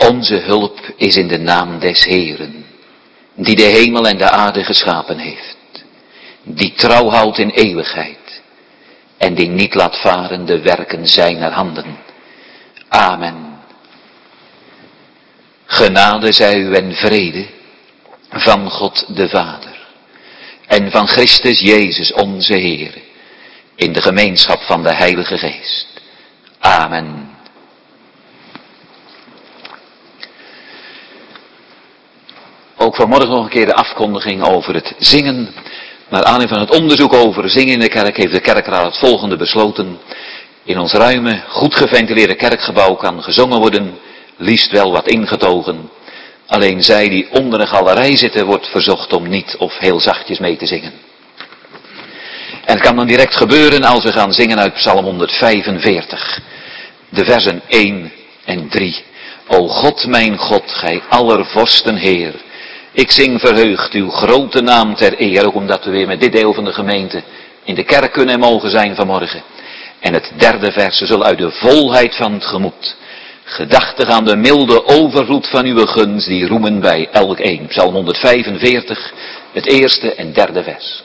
Onze hulp is in de naam des Heeren, die de hemel en de aarde geschapen heeft, die trouw houdt in eeuwigheid en die niet laat varen de werken zijner handen. Amen. Genade zij u en vrede van God de Vader en van Christus Jezus onze Heer, in de gemeenschap van de Heilige Geest. Amen. Ook vanmorgen nog een keer de afkondiging over het zingen. Naar aanleiding van het onderzoek over zingen in de kerk heeft de kerkraad het volgende besloten. In ons ruime, goed geventileerde kerkgebouw kan gezongen worden, liefst wel wat ingetogen. Alleen zij die onder de galerij zitten, wordt verzocht om niet of heel zachtjes mee te zingen. En het kan dan direct gebeuren als we gaan zingen uit Psalm 145. De versen 1 en 3. O God, mijn God, gij aller vorsten Heer. Ik zing verheugd uw grote naam ter eer, ook omdat we weer met dit deel van de gemeente in de kerk kunnen en mogen zijn vanmorgen. En het derde vers, ze zullen uit de volheid van het gemoed, gedachtig aan de milde overvloed van uw gunst, die roemen bij elk een. Psalm 145, het eerste en derde vers.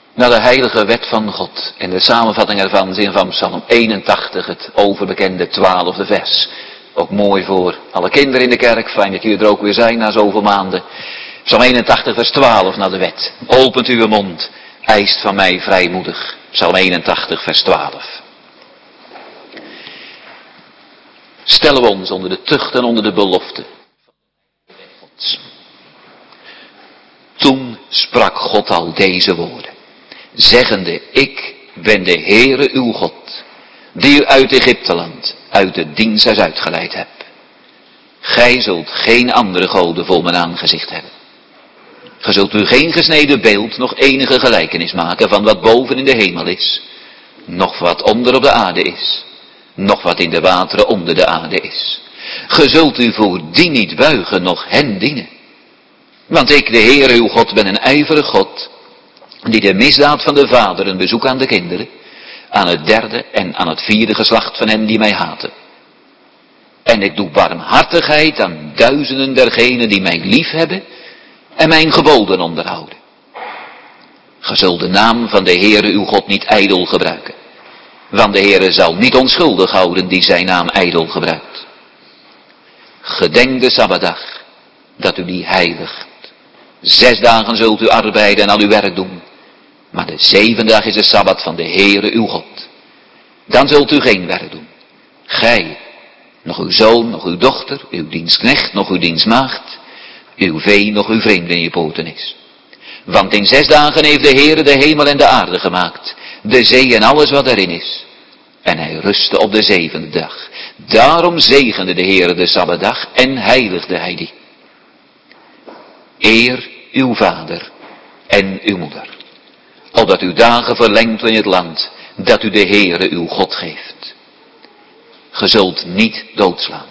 Naar de heilige wet van God en de samenvatting ervan zingen van Psalm 81, het overbekende 12e vers. Ook mooi voor alle kinderen in de kerk, fijn dat jullie er ook weer zijn na zoveel maanden. Psalm 81 vers 12 naar de wet. Opent uw mond, eist van mij vrijmoedig. Psalm 81 vers 12. Stellen we ons onder de tucht en onder de belofte. Toen sprak God al deze woorden, zeggende, ik ben de Heere uw God, die u uit Egypteland, uit de diensthuis uitgeleid hebt. Gij zult geen andere goden voor mijn aangezicht hebben. Gij zult u geen gesneden beeld, nog enige gelijkenis maken van wat boven in de hemel is, nog wat onder op de aarde is, nog wat in de wateren onder de aarde is. Gij zult u voor die niet buigen, nog hen dienen. Want ik, de Heere uw God, ben een ijverig God, die de misdaad van de vaderen bezoekt aan de kinderen, aan het derde en aan het vierde geslacht van hen die mij haten. En ik doe barmhartigheid aan duizenden dergenen die mij lief hebben en mijn geboden onderhouden. Ge zult de naam van de Heere uw God niet ijdel gebruiken, want de Heere zal niet onschuldig houden die zijn naam ijdel gebruikt. Gedenk de Sabbatdag, dat u die heiligt. 6 dagen zult u arbeiden en al uw werk doen, maar de 7e dag is de Sabbat van de Heere uw God. Dan zult u geen werk doen. Gij, nog uw zoon, nog uw dochter, uw dienstknecht, nog uw dienstmaagd, uw vee, nog uw vreemde in je poten is. Want in 6 dagen heeft de Heere de hemel en de aarde gemaakt, de zee en alles wat erin is. En hij rustte op de 7e dag. Daarom zegende de Heere de Sabbatdag en heiligde hij die. Eer uw vader en uw moeder, opdat uw dagen verlengd in het land, dat u de Heere uw God geeft. Ge zult niet doodslaan.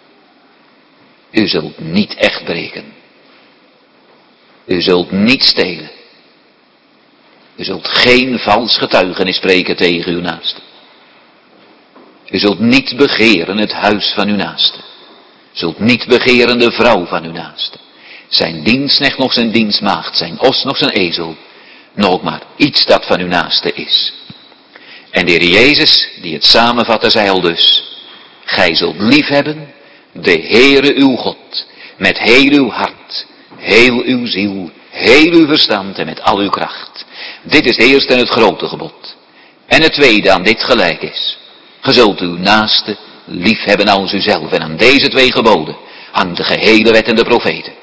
U zult niet echt breken. U zult niet stelen. U zult geen vals getuigenis spreken tegen uw naaste. U zult niet begeren het huis van uw naaste. U zult niet begeren de vrouw van uw naaste. Zijn dienstknecht nog zijn dienstmaagd, zijn os nog zijn ezel, nog ook maar iets dat van uw naaste is. En de Heer Jezus, die het samenvatte, zei al dus, gij zult liefhebben de Heere uw God, met heel uw hart, heel uw ziel, heel uw verstand en met al uw kracht. Dit is het eerste en het grote gebod. En het tweede aan dit gelijk is, ge zult uw naaste liefhebben als uzelf. En aan deze 2 geboden hangt de gehele wet en de profeten.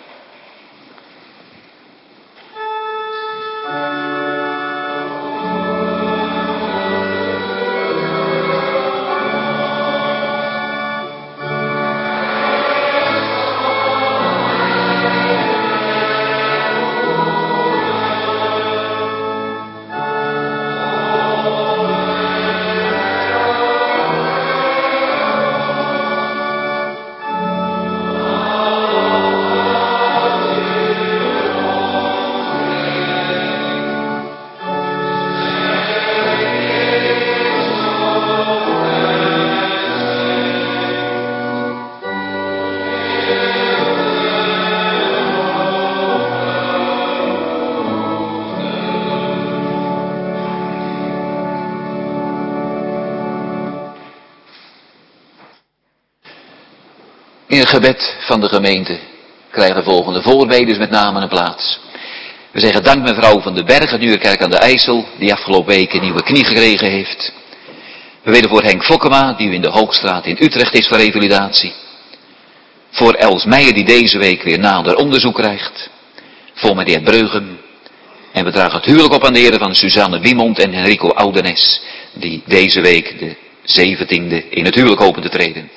In het gebed van de gemeente krijgen volgende voorbeders met name een plaats. We zeggen dank mevrouw van den Berg, het Nieuwerkerk aan de IJssel, die afgelopen week een nieuwe knie gekregen heeft. We bidden voor Henk Fokkema, die in de Hoogstraat in Utrecht is voor revalidatie. Voor Els Meijer, die deze week weer nader onderzoek krijgt. Voor meneer Breugem. En we dragen het huwelijk op aan de heren van Suzanne Wiemond en Henrico Oudenes, die deze week de 17e in het huwelijk hopen te treden.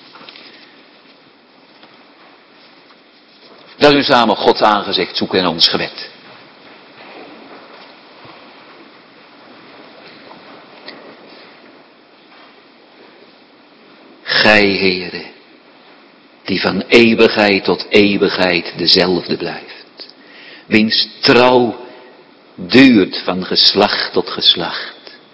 Dat u samen Gods aangezicht zoeken in ons gebed. Gij, Heere, die van eeuwigheid tot eeuwigheid dezelfde blijft, wiens trouw duurt van geslacht tot geslacht.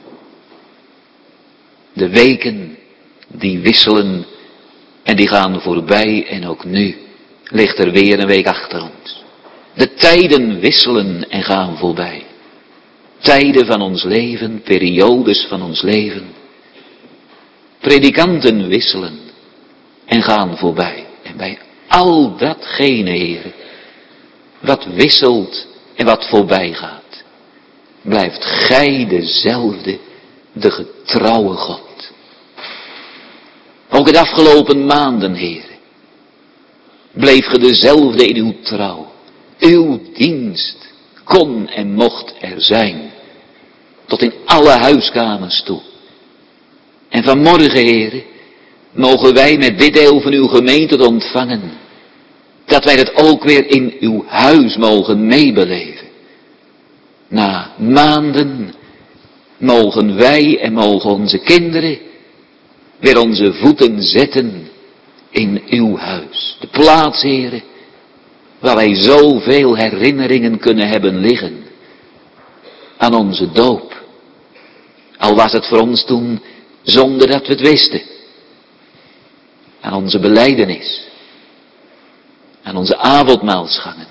De weken die wisselen en die gaan voorbij en ook nu ligt er weer een week achter ons. De tijden wisselen en gaan voorbij. tijden van ons leven, periodes van ons leven. Predikanten wisselen en gaan voorbij. En bij al datgene, Heere, wat wisselt en wat voorbij gaat, blijft Gij dezelfde, de getrouwe God. Ook de afgelopen maanden, Heere, bleef Ge dezelfde in uw trouw. Uw dienst kon en mocht er zijn, tot in alle huiskamers toe. En vanmorgen, Heere, mogen wij met dit deel van uw gemeente ontvangen, dat wij het ook weer in uw huis mogen meebeleven. Na maanden mogen wij en mogen onze kinderen weer onze voeten zetten in uw huis. De plaats, Heere, waar wij zoveel herinneringen kunnen hebben liggen aan onze doop. Al was het voor ons toen zonder dat we het wisten. Aan onze belijdenis. Aan onze avondmaalsgangen.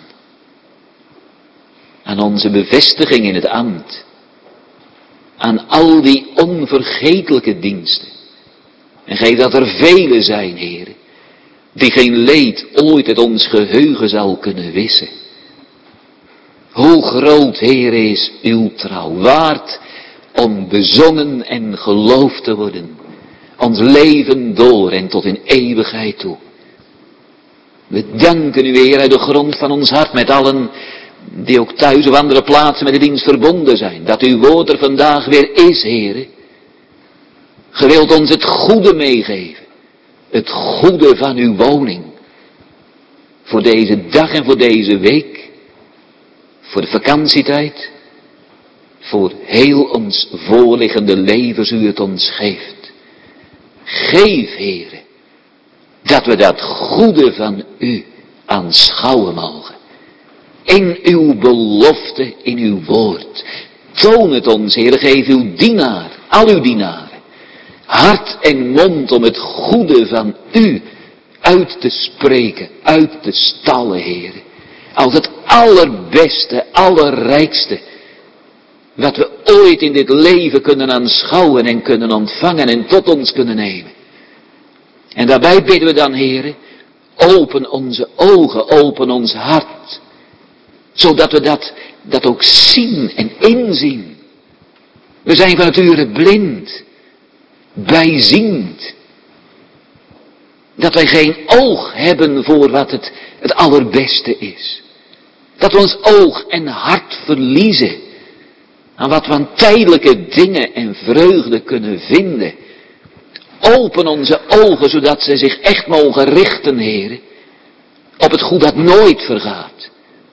Aan onze bevestiging in het ambt. Aan al die onvergetelijke diensten. En geef dat er vele zijn, Heere, die geen leed ooit uit ons geheugen zal kunnen wissen. Hoe groot, Heere, is uw trouw, waard om bezongen en geloofd te worden, ons leven door en tot in eeuwigheid toe. We danken u, Heer, uit de grond van ons hart met allen die ook thuis op andere plaatsen met de dienst verbonden zijn, dat uw woord er vandaag weer is, Heer. Ge wilt ons het goede meegeven, het goede van uw woning, voor deze dag en voor deze week, voor de vakantietijd, voor heel ons voorliggende leven, u het ons geeft. Geef, Heere, dat we dat goede van u aanschouwen mogen. In uw belofte, in uw woord. Toon het ons, Heere, geef uw dienaar, al uw dienaren, hart en mond om het goede van u uit te spreken, uit te stallen, Heere. Als het allerbeste, allerrijkste, wat we ooit in dit leven kunnen aanschouwen en kunnen ontvangen en tot ons kunnen nemen. En daarbij bidden we dan, Heere, open onze ogen, open ons hart, zodat we dat ook zien en inzien. We zijn van nature blind, bijziend. Dat wij geen oog hebben voor wat het allerbeste is. Dat we ons oog en hart verliezen aan wat we aan tijdelijke dingen en vreugde kunnen vinden. Open onze ogen, zodat ze zich echt mogen richten, Heere, op het goed dat nooit vergaat.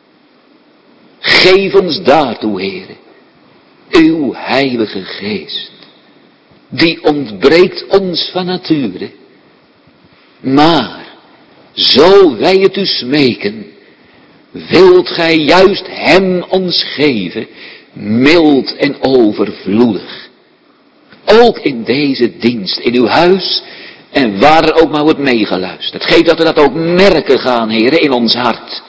Geef ons daartoe, Heere, uw Heilige Geest. Die ontbreekt ons van nature. Maar, zo wij het u smeken, wilt gij juist hem ons geven, mild en overvloedig. Ook in deze dienst, in uw huis en waar er ook maar wordt meegeluisterd. Geef dat we dat ook merken gaan, Heere, in ons hart.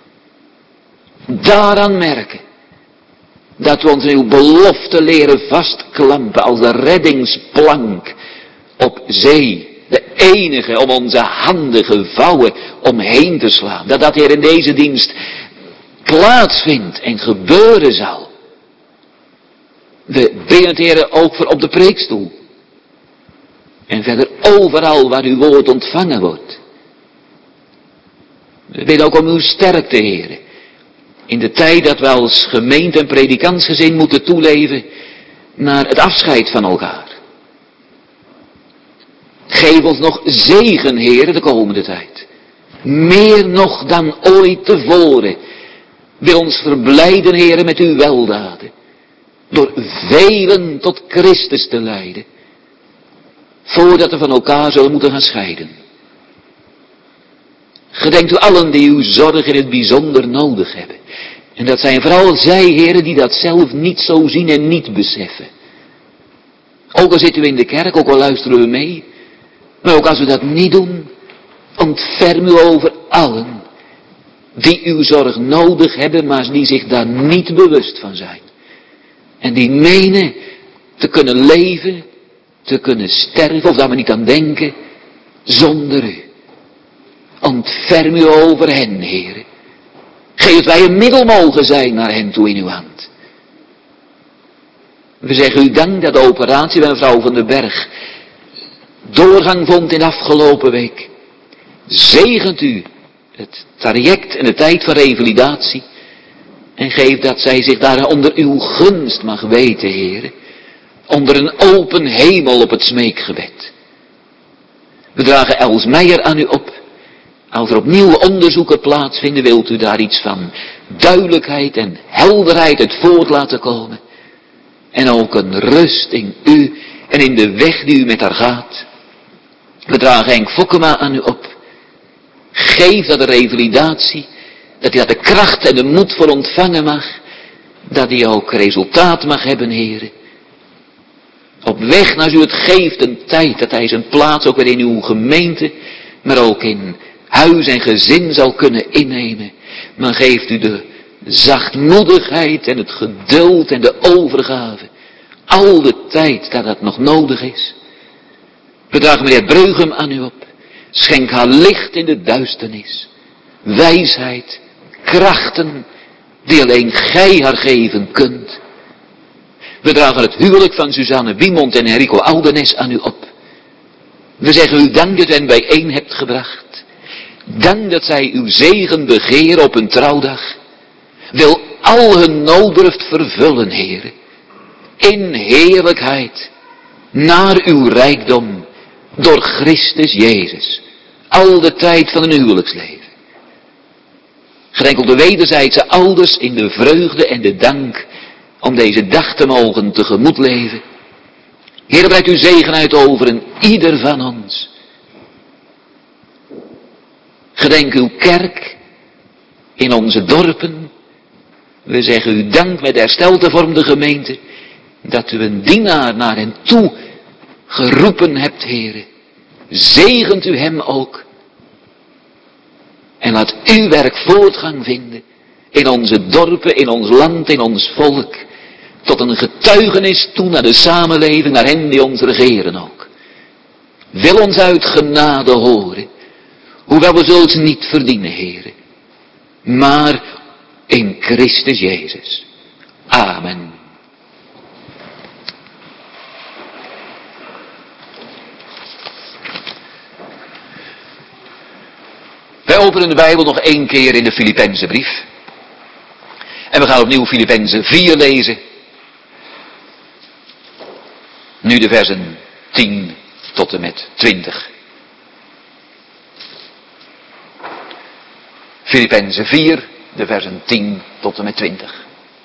Daaraan merken dat we ons in uw belofte leren vastklampen als de reddingsplank op zee. De enige om onze handen gevouwen omheen te slaan. Dat Heer in deze dienst plaatsvindt en gebeuren zal. We bidden het, Heer, ook voor op de preekstoel. En verder overal waar uw woord ontvangen wordt. We bidden ook om uw sterkte, Heer. In de tijd dat we als gemeente en predikantsgezin moeten toeleven naar het afscheid van elkaar. Geef ons nog zegen, Heer, de komende tijd. Meer nog dan ooit tevoren. Wil ons verblijden, Heer, met uw weldaden. Door velen tot Christus te leiden. Voordat we van elkaar zullen moeten gaan scheiden. Gedenkt u allen die uw zorg in het bijzonder nodig hebben. En dat zijn vooral zij, heren, die dat zelf niet zo zien en niet beseffen. Ook al zitten we in de kerk, ook al luisteren we mee. Maar ook als we dat niet doen, ontferm u over allen die uw zorg nodig hebben, maar die zich daar niet bewust van zijn. En die menen te kunnen leven, te kunnen sterven, of daar maar niet aan denken, zonder u. Ontferm u over hen, Heere. Geef dat wij een middel mogen zijn naar hen toe in uw hand. We zeggen u dank dat de operatie bij mevrouw van den Berg doorgang vond in de afgelopen week. Zegent u het traject en de tijd van revalidatie. En geef dat zij zich daar onder uw gunst mag weten, Heere. Onder een open hemel op het smeekgebed. We dragen Els Meijer aan u op. Als er opnieuw onderzoeken plaatsvinden, wilt u daar iets van duidelijkheid en helderheid uit voort laten komen. En ook een rust in u en in de weg die u met haar gaat. We dragen Henk Fokkema aan u op. Geef dat de revalidatie, dat hij daar de kracht en de moed voor ontvangen mag. Dat hij ook resultaat mag hebben, Heere. Op weg naar u het geeft een tijd dat hij zijn plaats ook weer in uw gemeente, maar ook in huis en gezin zal kunnen innemen. Maar geeft u de zachtmoedigheid en het geduld en de overgave. Al de tijd dat dat nog nodig is. We dragen meneer Breugem aan u op. Schenk haar licht in de duisternis. Wijsheid, krachten die alleen gij haar geven kunt. We dragen het huwelijk van Suzanne Biemond en Enrico Aldenes aan u op. We zeggen u dank dat u hen bijeen hebt gebracht. Dank dat zij uw zegen begeren op hun trouwdag. Wil al hun nooddruft vervullen, Heere. In heerlijkheid. Naar uw rijkdom. Door Christus Jezus. Al de tijd van een huwelijksleven. Gedenk op de wederzijdse ouders in de vreugde en de dank. Om deze dag te mogen tegemoet leven. Heer, breid uw zegen uit over een ieder van ons. Gedenk uw kerk in onze dorpen. We zeggen u dank met hersteld vormde gemeente. Dat u een dienaar naar hen toe geroepen hebt, Heere. Zegent u hem ook. En laat uw werk voortgang vinden. In onze dorpen, in ons land, in ons volk. Tot een getuigenis toe naar de samenleving, naar hen die ons regeren ook. Wil ons uit genade horen. Hoewel we zulks niet verdienen, Heere. Maar in Christus Jezus. Amen. Wij openen de Bijbel nog 1 keer in de Filippense brief. En we gaan opnieuw Filippenzen 4 lezen. Nu de versen 10 tot en met 20. Filippenzen 4, de versen 10 tot en met 20.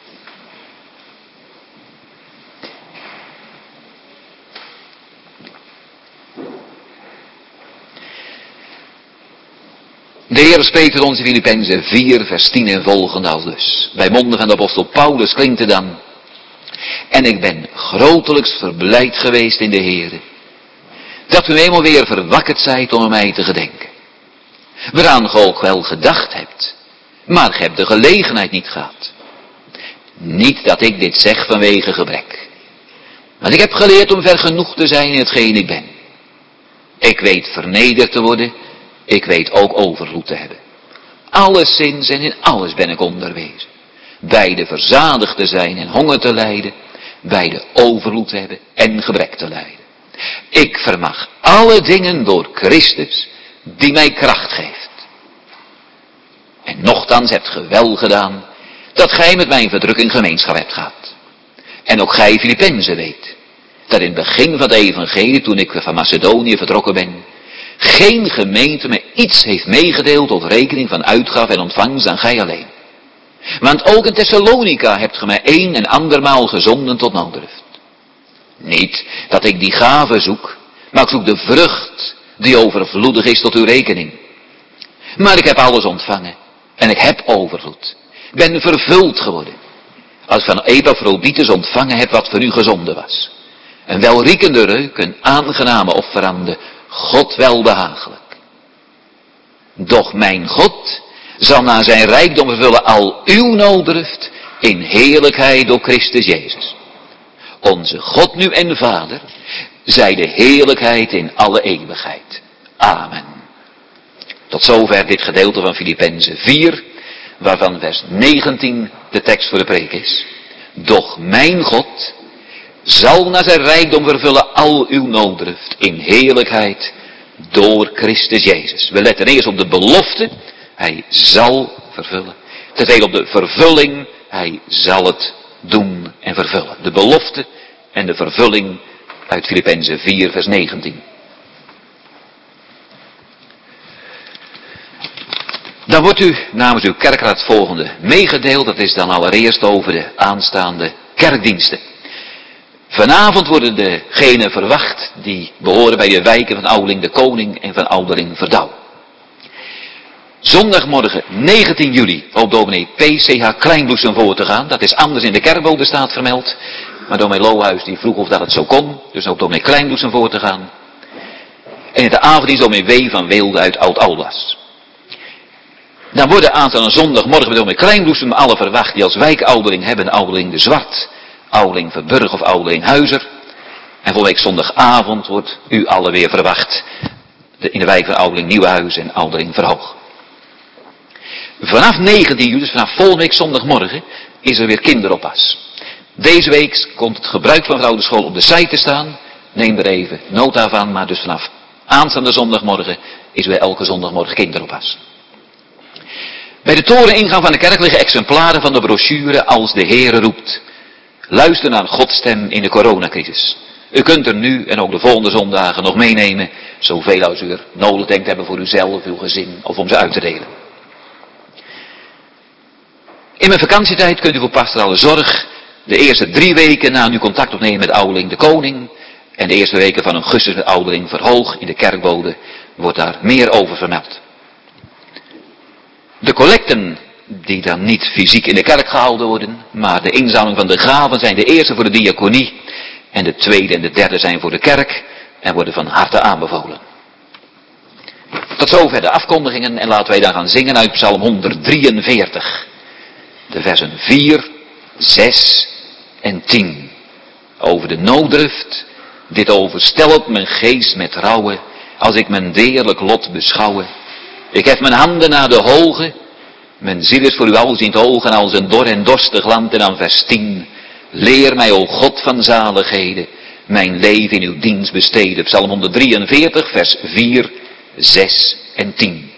De Heer spreekt tot ons in Filippenzen 4, vers 10 en volgende aldus. Bij monden van de apostel Paulus klinkt het dan. En ik ben grotelijks verblijd geweest in de Heere. Dat u eenmaal weer verwakkerd zijt om aan mij te gedenken. Waaraan ge ook wel gedacht hebt. Maar ge hebt de gelegenheid niet gehad. Niet dat ik dit zeg vanwege gebrek. Want ik heb geleerd om vergenoegd te zijn in hetgeen ik ben. Ik weet vernederd te worden. Ik weet ook overvloed te hebben. Alleszins en in alles ben ik onderwezen. Beide verzadigd te zijn en honger te lijden. Beide overvloed te hebben en gebrek te lijden. Ik vermag alle dingen door Christus die mij kracht geeft. En nochtans hebt ge wel gedaan dat gij met mijn verdrukking gemeenschap hebt gehad. En ook gij Filippenzen weet dat in het begin van het evangelie, toen ik van Macedonië vertrokken ben, geen gemeente me iets heeft meegedeeld tot rekening van uitgave en ontvangst dan gij alleen. Want ook in Thessalonica hebt ge mij een en andermaal gezonden tot nooddruft. Niet dat ik die gave zoek, maar ik zoek de vrucht die overvloedig is tot uw rekening. Maar ik heb alles ontvangen en ik heb overvloed. Ik ben vervuld geworden. Als ik van Epaphroditus ontvangen heb wat voor u gezonden was. Een welriekende reuk, een aangename offerande, God welbehagelijk. Doch mijn God zal naar zijn rijkdom vervullen al uw nooddruft in heerlijkheid door Christus Jezus. onze God nu en Vader, zij de heerlijkheid in alle eeuwigheid. Amen. Tot zover dit gedeelte van Filippenzen 4, waarvan vers 19 de tekst voor de preek is. Doch mijn God zal naar zijn rijkdom vervullen al uw nooddruft in heerlijkheid door Christus Jezus. We letten eerst op de belofte, hij zal vervullen. Ten tweede op de vervulling, hij zal het doen en vervullen. De belofte en de vervulling uit Filippenzen 4 vers 19. Dan wordt u namens uw kerkraad het volgende meegedeeld. Dat is dan allereerst over de aanstaande kerkdiensten. Vanavond worden degenen verwacht die behoren bij de wijken van Oudeling de Koning en van Oudeling Verdouw. Zondagmorgen 19 juli op dominee P.C.H. Kleinbloesem voor te gaan. Dat is anders in de kerkbode staat vermeld. Maar dominee Lohuis die vroeg of dat het zo kon. Dus op dominee Kleinbloesem voor te gaan. En in de avond is dominee W. van Weelde uit Oud-Alblas. Dan worden aanstaande zondagmorgen bij dominee Kleinbloesem alle verwacht die als wijkouderling hebben. Oudeling de Zwart, Oudeling Verburg of Oudeling Huizer. En volgende week zondagavond wordt u alle weer verwacht. In de wijk van Oudeling Nieuwenhuis en Oudeling Verhoog. Vanaf 19 juli, dus vanaf volgende week zondagmorgen, is er weer kinderoppas. Deze week komt het gebruik van de oude school op de site te staan. Neem er even nota van, maar dus vanaf aanstaande zondagmorgen is weer elke zondagmorgen kinderoppas. Bij de toreningang van de kerk liggen exemplaren van de brochure Als de Heere roept. Luister naar Gods stem in de coronacrisis. U kunt er nu en ook de volgende zondagen nog meenemen, zoveel als u er nodig denkt hebben voor uzelf, uw gezin of om ze uit te delen. In mijn vakantietijd kunt u voor pastorale zorg de eerste 3 weken na nu contact opnemen met Oudeling de Koning. En de eerste weken van augustus met Oudeling Verhoog in de kerkbode wordt daar meer over vermeld. De collecten die dan niet fysiek in de kerk gehouden worden, maar de inzameling van de gaven zijn de eerste voor de diaconie. En de tweede en de derde zijn voor de kerk en worden van harte aanbevolen. Tot zover de afkondigingen en laten wij dan gaan zingen uit Psalm 143. De versen 4, 6 en 10. Over de nooddruft, dit overstelpt mijn geest met rouwe, als ik mijn deerlijk lot beschouwe. Ik hef mijn handen naar de hoge, mijn ziel is voor u alziend ogen als een dor en dorstig land. En dan vers 10. Leer mij, o God van zaligheden, mijn leven in uw dienst besteden. Psalm 143, vers 4, 6 en 10.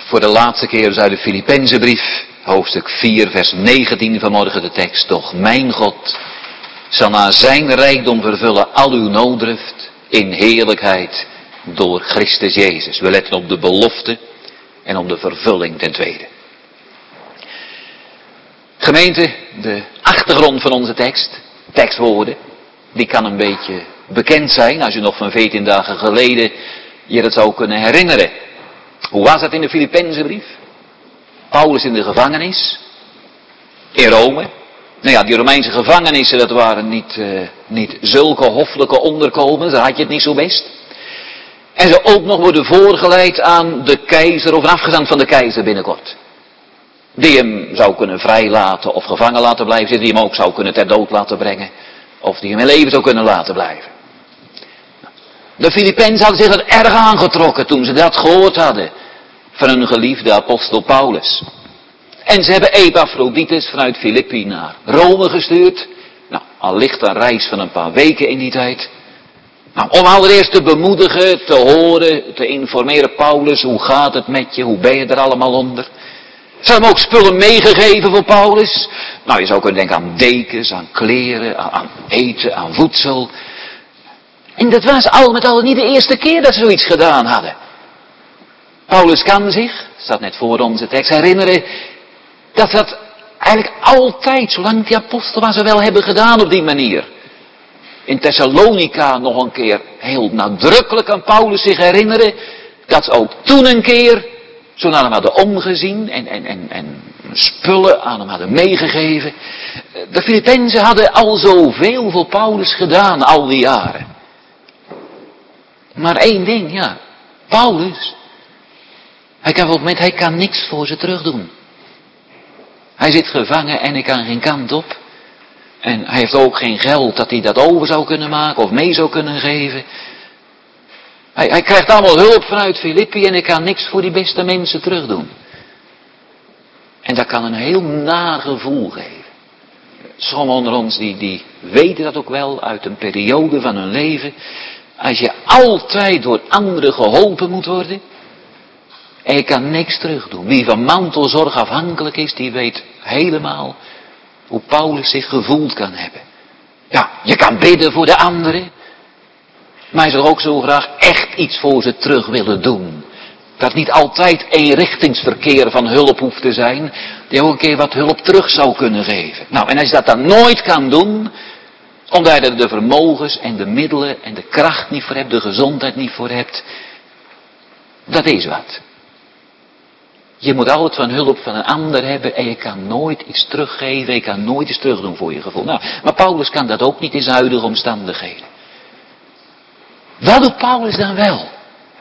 Voor de laatste keer dus uit de Filippenzenbrief, hoofdstuk 4, vers 19 vanmorgen de tekst. Doch mijn God zal naar zijn rijkdom vervullen al uw nooddruft in heerlijkheid door Christus Jezus. We letten op de belofte en op de vervulling ten tweede. Gemeente, de achtergrond van onze tekstwoorden, die kan een beetje bekend zijn als je nog van 14 dagen geleden je dat zou kunnen herinneren. Hoe was dat in de Filippenzenbrief? Paulus in de gevangenis, in Rome. Nou ja, die Romeinse gevangenissen, dat waren niet zulke hoffelijke onderkomens, daar had je het niet zo best. En ze ook nog worden voorgeleid aan de keizer of een afgezant van de keizer binnenkort. Die hem zou kunnen vrijlaten of gevangen laten blijven zitten, die hem ook zou kunnen ter dood laten brengen. Of die hem in leven zou kunnen laten blijven. De Filippenzen hadden zich er erg aangetrokken toen ze dat gehoord hadden van hun geliefde apostel Paulus. En ze hebben Epaphroditus vanuit Filippi naar Rome gestuurd. Nou, al ligt een reis van een paar weken in die tijd. Nou, om allereerst te bemoedigen, te horen, te informeren Paulus, hoe gaat het met je, hoe ben je er allemaal onder. Ze hebben ook spullen meegegeven voor Paulus. Nou, je zou kunnen denken aan dekens, aan kleren, aan eten, aan voedsel. En dat was al met al niet de eerste keer dat ze zoiets gedaan hadden. Paulus kan zich, staat net voor onze tekst, herinneren dat dat eigenlijk altijd, zolang die apostel was, ze wel hebben gedaan op die manier. In Thessalonica nog een keer heel nadrukkelijk aan Paulus zich herinneren dat ze ook toen een keer zo naar hem hadden omgezien en spullen aan hem hadden meegegeven. De Filippenzen hadden al zoveel voor Paulus gedaan al die jaren. Maar één ding, ja, Paulus, hij kan niks voor ze terug doen. Hij zit gevangen en hij kan geen kant op. En hij heeft ook geen geld dat hij dat over zou kunnen maken of mee zou kunnen geven. Hij krijgt allemaal hulp vanuit Filippi en hij kan niks voor die beste mensen terug doen. En dat kan een heel naar gevoel geven. Sommigen onder ons die weten dat ook wel uit een periode van hun leven. Als je altijd door anderen geholpen moet worden. En je kan niks terug doen. Wie van mantelzorg afhankelijk is, die weet helemaal hoe Paulus zich gevoeld kan hebben. Ja, je kan bidden voor de anderen. Maar hij zou ook zo graag echt iets voor ze terug willen doen. Dat niet altijd eenrichtingsverkeer van hulp hoeft te zijn. Die ook een keer wat hulp terug zou kunnen geven. Nou, en als je dat dan nooit kan doen. Omdat je er de vermogens en de middelen en de kracht niet voor hebt. De gezondheid niet voor hebt. Dat is wat. Je moet altijd van hulp van een ander hebben. En je kan nooit iets teruggeven. Je kan nooit iets terugdoen voor je gevoel. Nou, maar Paulus kan dat ook niet in zijn huidige omstandigheden. Wat doet Paulus dan wel?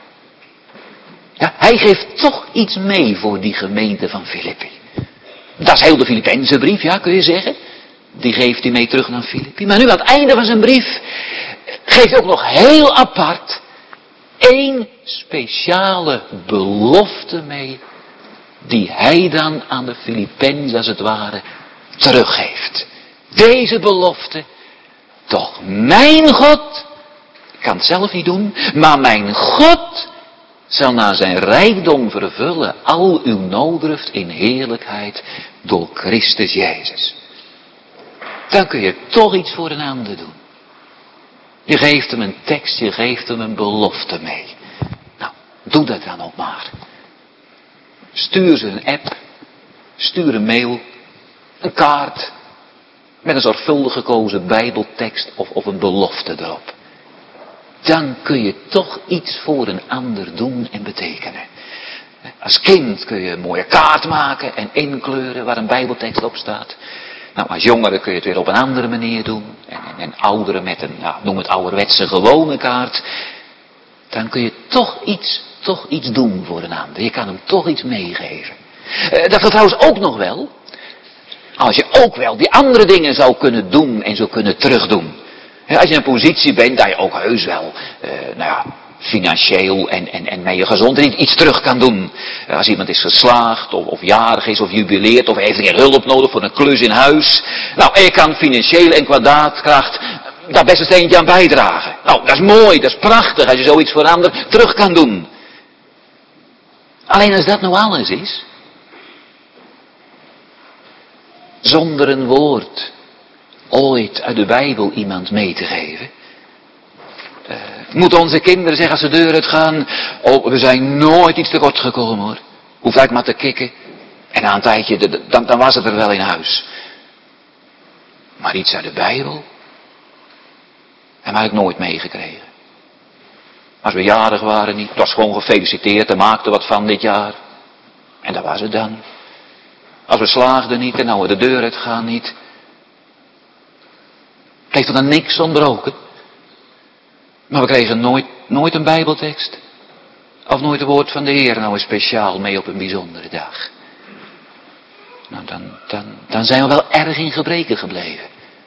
Ja, hij geeft toch iets mee voor die gemeente van Filippi. Dat is heel de Filippenzenbrief, ja, kun je zeggen. Die geeft hij mee terug naar Filippi. Maar nu aan het einde van zijn brief geeft hij ook nog heel apart één speciale belofte mee. Die hij dan aan de Filippenzen als het ware teruggeeft. Deze belofte. Toch mijn God. Ik kan het zelf niet doen. Maar mijn God zal naar zijn rijkdom vervullen al uw nooddruft in heerlijkheid door Christus Jezus. Dan kun je toch iets voor een ander doen. Je geeft hem een tekst, je geeft hem een belofte mee. Nou, doe dat dan ook maar. Stuur ze een app, stuur een mail, een kaart, met een zorgvuldig gekozen bijbeltekst of een belofte erop. Dan kun je toch iets voor een ander doen en betekenen. Als kind kun je een mooie kaart maken en inkleuren waar een bijbeltekst op staat. Nou, als jongere kun je het weer op een andere manier doen. En ouderen met een, nou, noem het ouderwetse gewone kaart. Dan kun je toch iets doen voor een ander. Je kan hem toch iets meegeven. Dat wil trouwens ook nog wel. Als je ook wel die andere dingen zou kunnen doen en zou kunnen terugdoen. Als je in een positie bent dat je ook heus wel, financieel en met je gezondheid iets terug kan doen. Als iemand is geslaagd of jarig is of jubileert of heeft een keer hulp nodig voor een klus in huis. Nou, en je kan financieel en qua daadkracht daar best een steentje aan bijdragen. Nou, dat is mooi, dat is prachtig als je zoiets voor een ander terug kan doen. Alleen als dat nou alles is, zonder een woord ooit uit de Bijbel iemand mee te geven. Moeten onze kinderen zeggen als ze de deur uitgaan, oh, we zijn nooit iets tekort gekomen hoor. Hoeft eigenlijk maar te kikken. En na een tijdje, dan was het er wel in huis. Maar iets uit de Bijbel, hebben we nooit meegekregen. Als we jarig waren niet, het was gewoon gefeliciteerd, er maakte wat van dit jaar. En dat was het dan. Als we slaagden niet en nou we de deur uitgaan niet. Heeft er dan niks ontbroken? Maar we kregen nooit een Bijbeltekst. Of nooit het woord van de Heer nou eens speciaal mee op een bijzondere dag. Nou, dan zijn we wel erg in gebreken gebleven.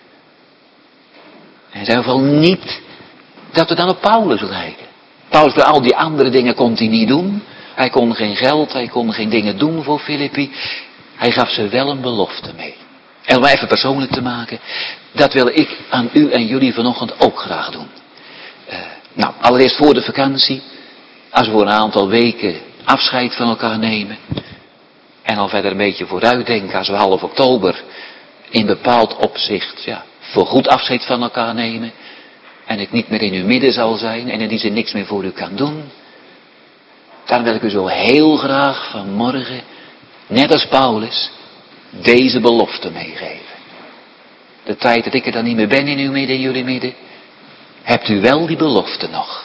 En zijn we vooral niet dat we dan op Paulus lijken. Paulus bij al die andere dingen kon hij niet doen. Hij kon geen geld, hij kon geen dingen doen voor Filippi. Hij gaf ze wel een belofte mee. En om even persoonlijk te maken, dat wil ik aan u en jullie vanochtend ook graag doen. Nou, allereerst voor de vakantie, als we voor een aantal weken afscheid van elkaar nemen. En al verder een beetje vooruitdenken als we half oktober in bepaald opzicht, voor goed afscheid van elkaar nemen. En ik niet meer in uw midden zal zijn en in die zin niks meer voor u kan doen. Dan wil ik u zo heel graag vanmorgen, net als Paulus, deze belofte meegeven. De tijd dat ik er dan niet meer ben in uw midden, in jullie midden, hebt u wel die belofte nog.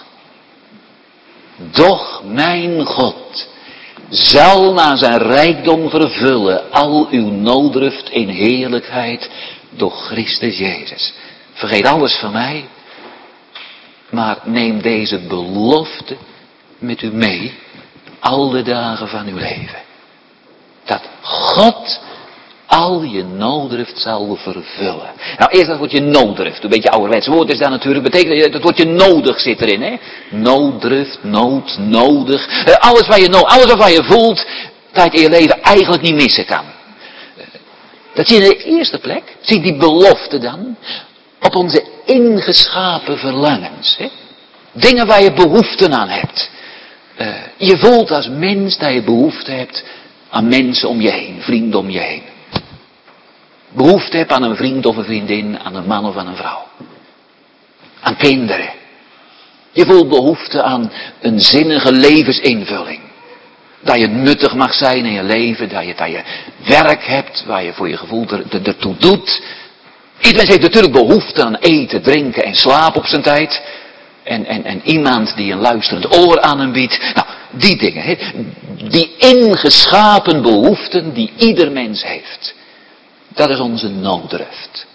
Doch mijn God zal naar zijn rijkdom vervullen al uw nooddruft in heerlijkheid door Christus Jezus. Vergeet alles van mij, maar neem deze belofte met u mee al de dagen van uw leven. Dat God al je nooddruft zal vervullen. Nou, eerst dat woordje nooddruft. Een beetje ouderwets woord is dat natuurlijk. Betekent dat woordje nodig zit erin, hè? Nooddruft, nood, nodig. Alles wat je voelt, dat je in je leven eigenlijk niet missen kan. Dat zie je in de eerste plek. Zie die belofte dan. Op onze ingeschapen verlangens. Hè? Dingen waar je behoefte aan hebt. Je voelt als mens dat je behoefte hebt aan mensen om je heen. Vrienden om je heen. Behoefte hebt aan een vriend of een vriendin, aan een man of aan een vrouw. Aan kinderen. Je voelt behoefte aan een zinnige levensinvulling. Dat je nuttig mag zijn in je leven, dat je werk hebt, waar je voor je gevoel ertoe doet. Iedereen heeft natuurlijk behoefte aan eten, drinken en slaap op zijn tijd. En iemand die een luisterend oor aan hem biedt. Nou, die dingen, hè, die ingeschapen behoeften die ieder mens heeft. Dat is onze nooddruft.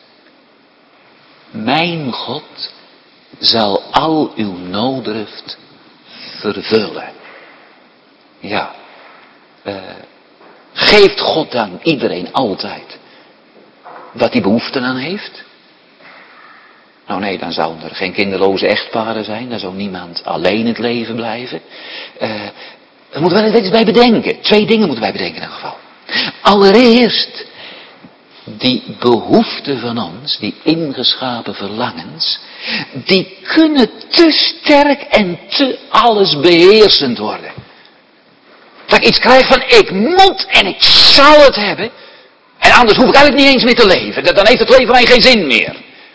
Mijn God zal al uw nooddruft vervullen. Ja. Geeft God dan iedereen altijd wat hij behoefte aan heeft? Nou nee, dan zouden er geen kinderloze echtparen zijn. Dan zou niemand alleen het leven blijven. Daar moeten we wel eens bij bedenken. 2 dingen moeten wij bedenken in ieder geval. Allereerst, die behoeften van ons, die ingeschapen verlangens, die kunnen te sterk en te allesbeheersend worden. Dat ik iets krijg van ik moet en ik zal het hebben. En anders hoef ik eigenlijk niet eens meer te leven. Dan heeft het leven voor mij geen zin meer.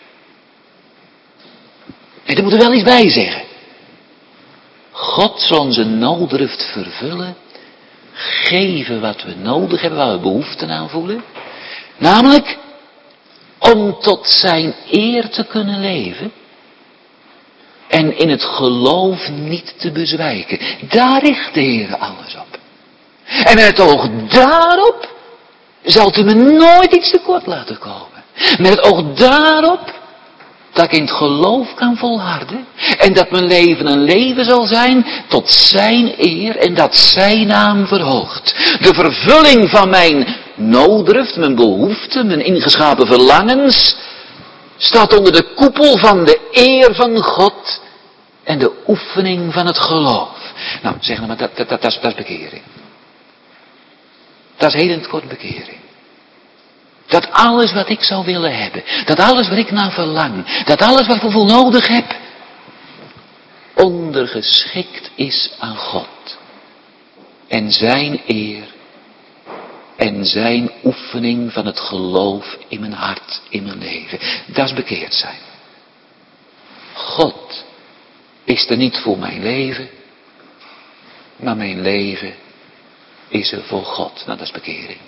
Nee, daar moeten we wel iets bij zeggen. God zal onze nooddruft vervullen. Geven wat we nodig hebben, waar we behoefte aan voelen. Namelijk, om tot zijn eer te kunnen leven. En in het geloof niet te bezwijken. Daar richt de Heer alles op. En met het oog daarop, zult u me nooit iets tekort laten komen. Met het oog daarop, dat ik in het geloof kan volharden. En dat mijn leven een leven zal zijn tot zijn eer en dat zijn naam verhoogt. De vervulling van mijn nooddruft, mijn behoeften, mijn ingeschapen verlangens, staat onder de koepel van de eer van God en de oefening van het geloof. Nou, zeg nou maar, dat is bekering. Dat is heel in het kort bekering. Dat alles wat ik zou willen hebben, dat alles wat ik naar verlang, dat alles wat ik voor nodig heb, ondergeschikt is aan God. en zijn eer en zijn oefening van het geloof in mijn hart, in mijn leven. Dat is bekeerd zijn. God is er niet voor mijn leven, maar mijn leven is er voor God. Nou, dat is bekering.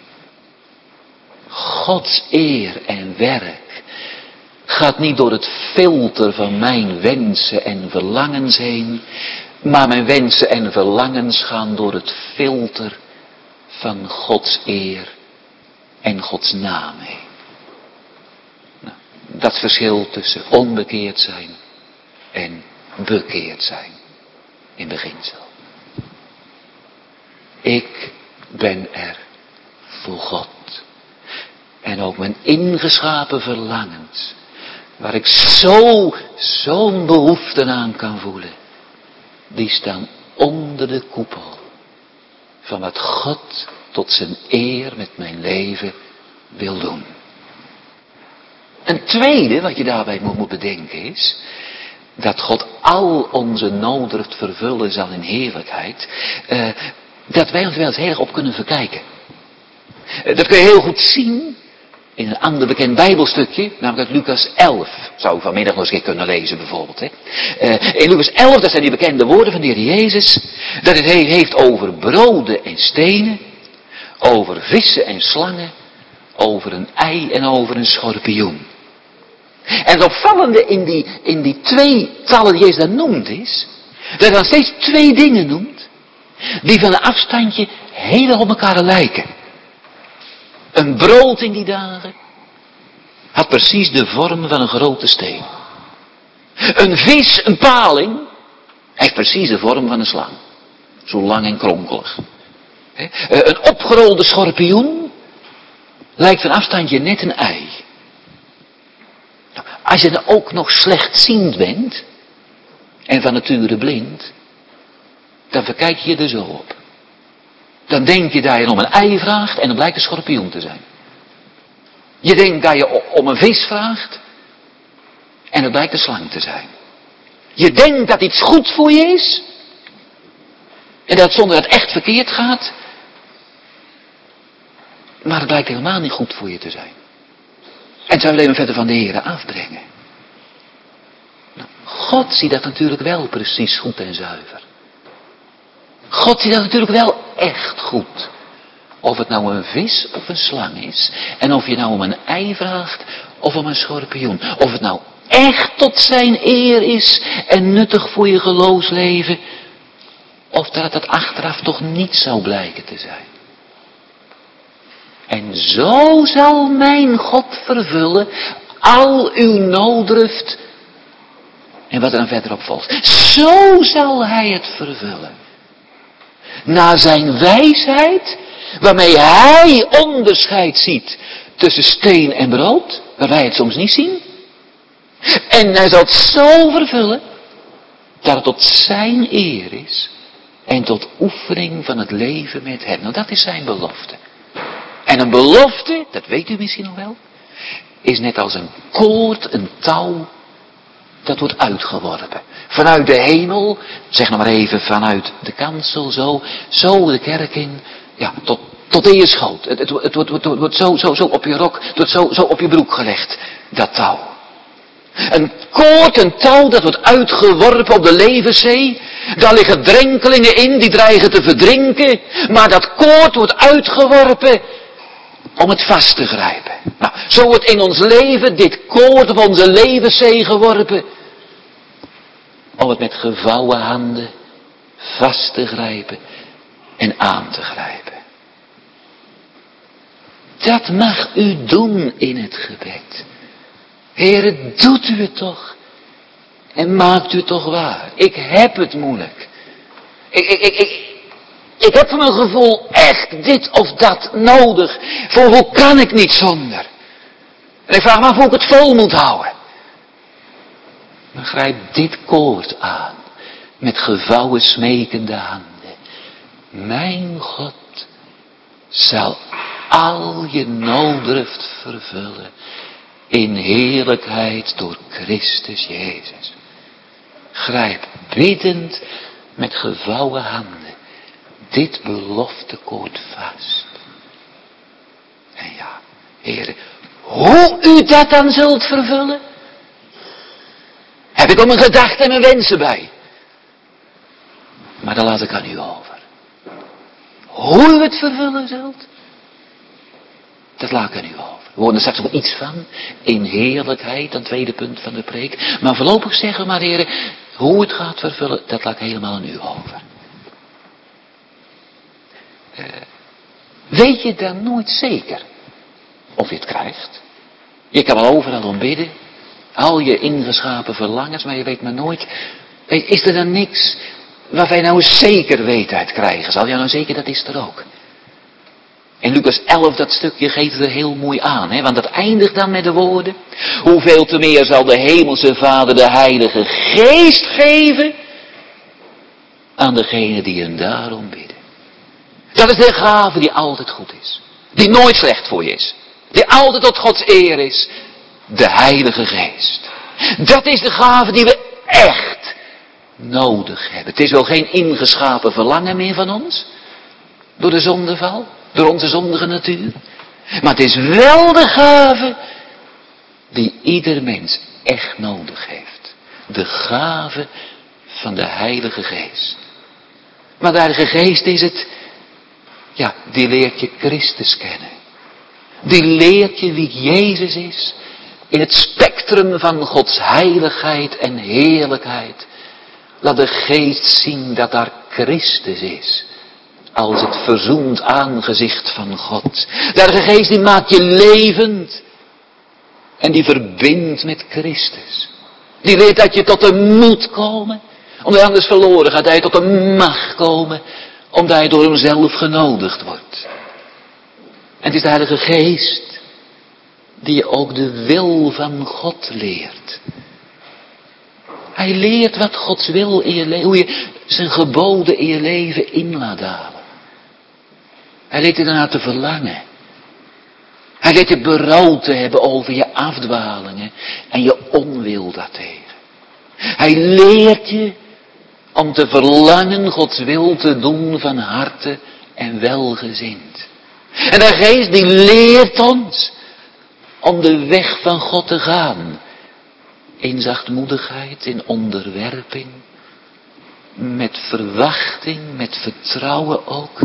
Gods eer en werk gaat niet door het filter van mijn wensen en verlangens heen, maar mijn wensen en verlangens gaan door het filter van Gods eer en Gods naam heen. Nou, dat verschil tussen onbekeerd zijn en bekeerd zijn in beginsel. Ik ben er voor God. En ook mijn ingeschapen verlangens, waar ik zo'n behoefte aan kan voelen, die staan onder de koepel van wat God tot zijn eer met mijn leven wil doen. Een tweede wat je daarbij moet bedenken is, dat God al onze nooddruft vervullen zal in heerlijkheid, dat wij ons wel eens heel erg op kunnen verkijken. Dat kun je heel goed zien in een ander bekend bijbelstukje, namelijk uit Lucas 11. Zou ik vanmiddag nog eens een keer kunnen lezen bijvoorbeeld. In Lucas 11, dat zijn die bekende woorden van de Heer Jezus, dat het heeft over broden en stenen, over vissen en slangen, over een ei en over een schorpioen. En het opvallende in die twee tallen die Jezus daar noemt is, dat hij dan steeds twee dingen noemt, die van een afstandje heel erg op elkaar lijken. Een brood in die dagen had precies de vorm van een grote steen. Een vis, een paling, heeft precies de vorm van een slang. Zo lang en kronkelig. Een opgerolde schorpioen lijkt van afstandje net een ei. Als je dan ook nog slechtziend bent en van nature blind, dan verkijk je er zo op. Dan denk je dat je om een ei vraagt en dan blijkt een schorpioen te zijn. Je denkt dat je om een vis vraagt en het blijkt een slang te zijn. Je denkt dat iets goed voor je is en dat zonder dat het echt verkeerd gaat, maar het blijkt helemaal niet goed voor je te zijn. En het zou alleen maar verder van de Here afbrengen. Nou, God ziet dat natuurlijk wel precies goed en zuiver. God ziet dat natuurlijk wel echt goed. Of het nou een vis of een slang is. En of je nou om een ei vraagt of om een schorpioen. Of het nou echt tot zijn eer is en nuttig voor je geloofsleven. Of dat het achteraf toch niet zou blijken te zijn. En zo zal mijn God vervullen al uw nooddruft. En wat er dan verderop volgt. Zo zal hij het vervullen. Naar zijn wijsheid, waarmee hij onderscheid ziet tussen steen en brood, waar wij het soms niet zien. En hij zal het zo vervullen, dat het tot zijn eer is en tot oefening van het leven met hem. Nou, dat is zijn belofte. En een belofte, dat weet u misschien nog wel, is net als een koord, een touw, dat wordt uitgeworpen. Vanuit de hemel, zeg nou maar even vanuit de kansel, zo de kerk in, ja, tot in je schoot. Het wordt zo op je rok, het wordt zo op je broek gelegd, dat touw. Een koord, een touw, dat wordt uitgeworpen op de levenszee. Daar liggen drenkelingen in, die dreigen te verdrinken. Maar dat koord wordt uitgeworpen om het vast te grijpen. Nou, zo wordt in ons leven dit koord op onze levenszee geworpen. Om het met gevouwen handen vast te grijpen en aan te grijpen. Dat mag u doen in het gebed. Heere, doet u het toch? En maakt u het toch waar? Ik heb het moeilijk. Ik heb van mijn gevoel echt dit of dat nodig. Voor hoe kan ik niet zonder? En ik vraag me af hoe ik het vol moet houden. Dan grijp dit koord aan. Met gevouwen smekende handen. Mijn God zal al je nooddruft vervullen. In heerlijkheid door Christus Jezus. Grijp biddend met gevouwen handen dit beloftekoord vast. En ja, Heere, hoe u dat dan zult vervullen, heb ik om mijn gedachten en mijn wensen bij. Maar dan laat ik aan u over. Hoe u het vervullen zult, dat laat ik aan u over. We horen er straks nog iets van, in heerlijkheid, dat tweede punt van de preek. Maar voorlopig zeggen we maar, heren, hoe het gaat vervullen, dat laat ik helemaal aan u over. Weet je dan nooit zeker of je het krijgt? Je kan wel overal om bidden, al je ingeschapen verlangens, maar je weet maar nooit. Is er dan niks waarvan je nou eens zeker weet uit krijgen zal? Ja, nou zeker, dat is er ook. In Lucas 11, dat stukje geeft het er heel mooi aan, hè? Want dat eindigt dan met de woorden: hoeveel te meer zal de hemelse Vader de Heilige Geest geven aan degenen die hem daarom bidden. Dat is de gave die altijd goed is. Die nooit slecht voor je is. Die altijd tot Gods eer is. De Heilige Geest. Dat is de gave die we echt nodig hebben. Het is wel geen ingeschapen verlangen meer van ons. Door de zondeval. Door onze zondige natuur. Maar het is wel de gave die ieder mens echt nodig heeft. De gave van de Heilige Geest. Maar de Heilige Geest is het, ja, die leert je Christus kennen. Die leert je wie Jezus is. In het spectrum van Gods heiligheid en heerlijkheid. Laat de Geest zien dat daar Christus is. Als het verzoend aangezicht van God. De Heilige Geest die maakt je levend. En die verbindt met Christus. Die leert dat je tot de moed komen. Omdat je anders verloren gaat. Dat je tot de macht komen. Omdat je door hem zelf genodigd wordt. En het is de Heilige Geest die je ook de wil van God leert. Hij leert wat Gods wil in je leven. Hoe je zijn geboden in je leven in laat dalen. Hij leert je daarna te verlangen. Hij leert je berouw te hebben over je afdwalingen en je onwil daartegen. Hij leert je om te verlangen Gods wil te doen van harte en welgezind. En de Geest die leert ons om de weg van God te gaan. In zachtmoedigheid, in onderwerping. Met verwachting, met vertrouwen ook.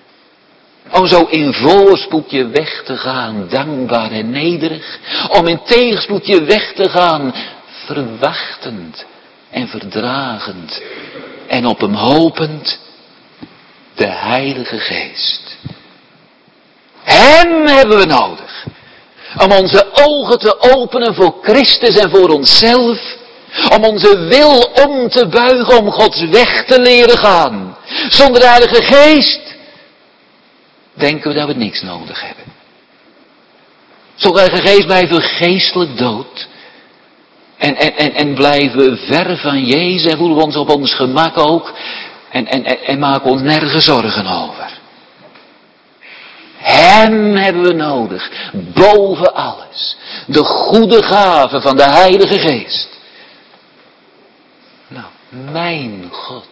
Om zo in voorspoed je weg te gaan, dankbaar en nederig. Om in tegenspoed je weg te gaan, verwachtend en verdragend. En op hem hopend, de Heilige Geest. Hem hebben we nodig. Om onze ogen te openen voor Christus en voor onszelf. Om onze wil om te buigen, om Gods weg te leren gaan. Zonder de Heilige Geest denken we dat we niks nodig hebben. Zonder de Heilige Geest blijven we geestelijk dood. En blijven we ver van Jezus en voelen we ons op ons gemak ook. En maken we ons nergens zorgen over. Hem hebben we nodig, boven alles. De goede gave van de Heilige Geest. Nou, mijn God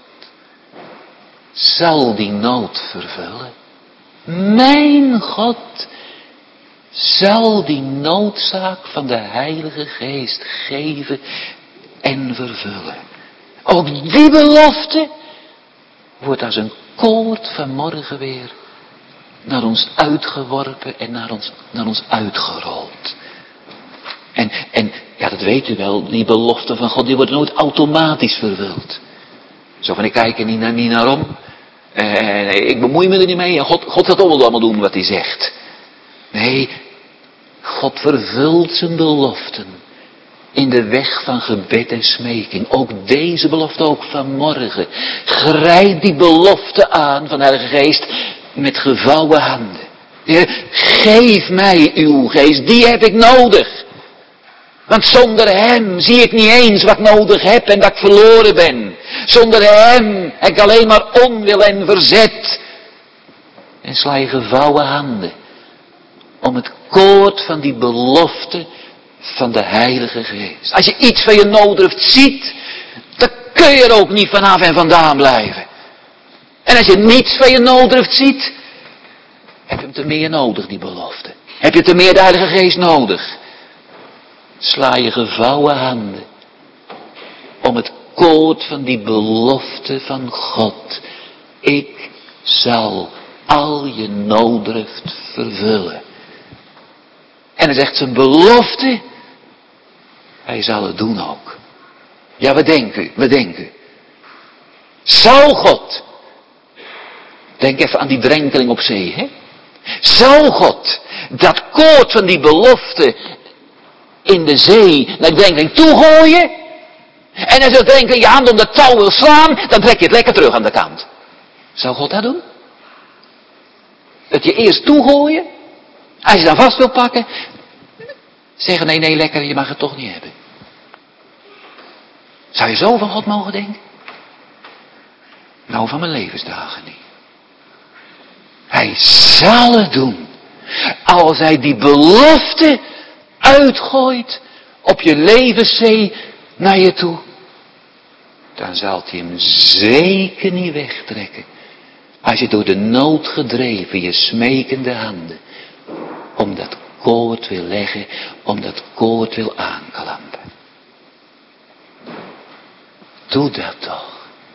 zal die nood vervullen. Mijn God zal die noodzaak van de Heilige Geest geven en vervullen. Ook die belofte wordt als een koord vanmorgen weer naar ons uitgeworpen en naar ons uitgerold. En ja, dat weet u wel, die belofte van God, die wordt nooit automatisch vervuld. Zo van, ik kijk er niet naar om. Ik bemoei me er niet mee en God gaat ook wel allemaal doen wat hij zegt. Nee, God vervult zijn beloften in de weg van gebed en smeking. Ook deze belofte, ook vanmorgen. Grijp die belofte aan van de Heilige Geest met gevouwen handen. Heer, geef mij uw geest, die heb ik nodig. Want zonder hem zie ik niet eens wat ik nodig heb en dat ik verloren ben. Zonder hem heb ik alleen maar onwil en verzet. En sla je gevouwen handen om het koord van die belofte van de Heilige Geest. Als je iets van je nooddruft ziet, dan kun je er ook niet vanaf en vandaan blijven. En als je niets van je nooddrift ziet, heb je hem te meer nodig, die belofte. Heb je te meer de Heilige Geest nodig. Sla je gevouwen handen om het koord van die belofte van God. Ik zal al je nooddrift vervullen. En hij zegt zijn belofte, hij zal het doen ook. Ja, wat denkt u? Zou God, denk even aan die drenkeling op zee, hè? Zou God dat koord van die belofte in de zee naar de drenkeling toegooien? En als de drenkeling je hand om de touw wil slaan, dan trek je het lekker terug aan de kant. Zou God dat doen? Het je eerst toegooien, als je dan vast wil pakken, zeggen nee lekker, je mag het toch niet hebben. Zou je zo van God mogen denken? Nou, van mijn levensdagen niet. Hij zal het doen. Als hij die belofte uitgooit op je levenszee naar je toe, dan zal hij hem zeker niet wegtrekken. Als je door de nood gedreven je smekende handen om dat koord wil leggen, om dat koord wil aanklampen. Doe dat toch.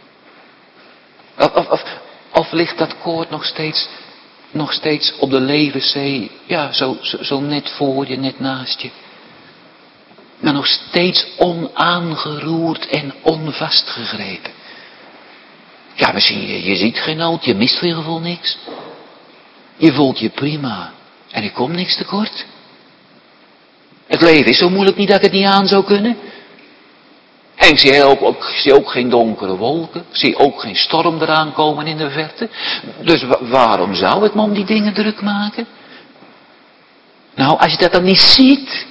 Of ligt dat koord nog steeds op de levenszee, ja, zo net voor je, net naast je. Maar nog steeds onaangeroerd en onvastgegrepen. Ja, misschien, je ziet geen nood, je mist voor je gevoel niks. Je voelt je prima en er komt niks tekort. Het leven is zo moeilijk niet dat ik het niet aan zou kunnen. En ik zie ook geen donkere wolken. Ik zie ook geen storm eraan komen in de verte. Dus waarom zou het me om die dingen druk maken? Nou, als je dat dan niet ziet,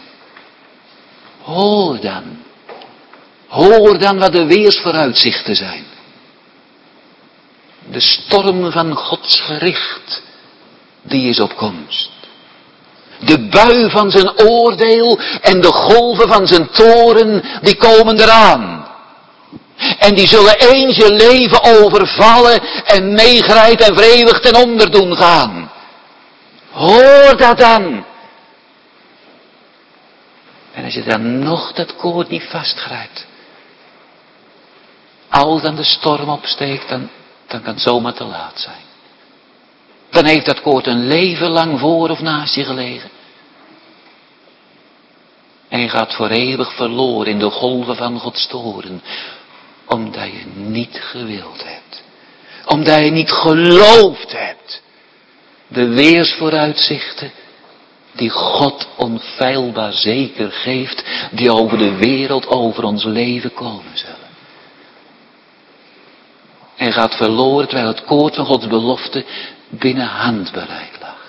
hoor dan. Hoor dan wat de weersvooruitzichten zijn. De storm van Gods gericht, die is op komst. De bui van zijn oordeel en de golven van zijn toren, die komen eraan. En die zullen eens je leven overvallen en meegrijpen en voor eeuwig ten onder doen gaan. Hoor dat dan. En als je dan nog dat koord niet vastgrijpt, als dan de storm opsteekt, dan kan het zomaar te laat zijn. Dan heeft dat koord een leven lang voor of naast je gelegen. En je gaat voor eeuwig verloren in de golven van Gods toren. Omdat je niet gewild hebt. Omdat je niet geloofd hebt. De weersvooruitzichten die God onfeilbaar zeker geeft. Die over de wereld, over ons leven komen zullen. En gaat verloren terwijl het koord van Gods belofte binnen handbereik lag.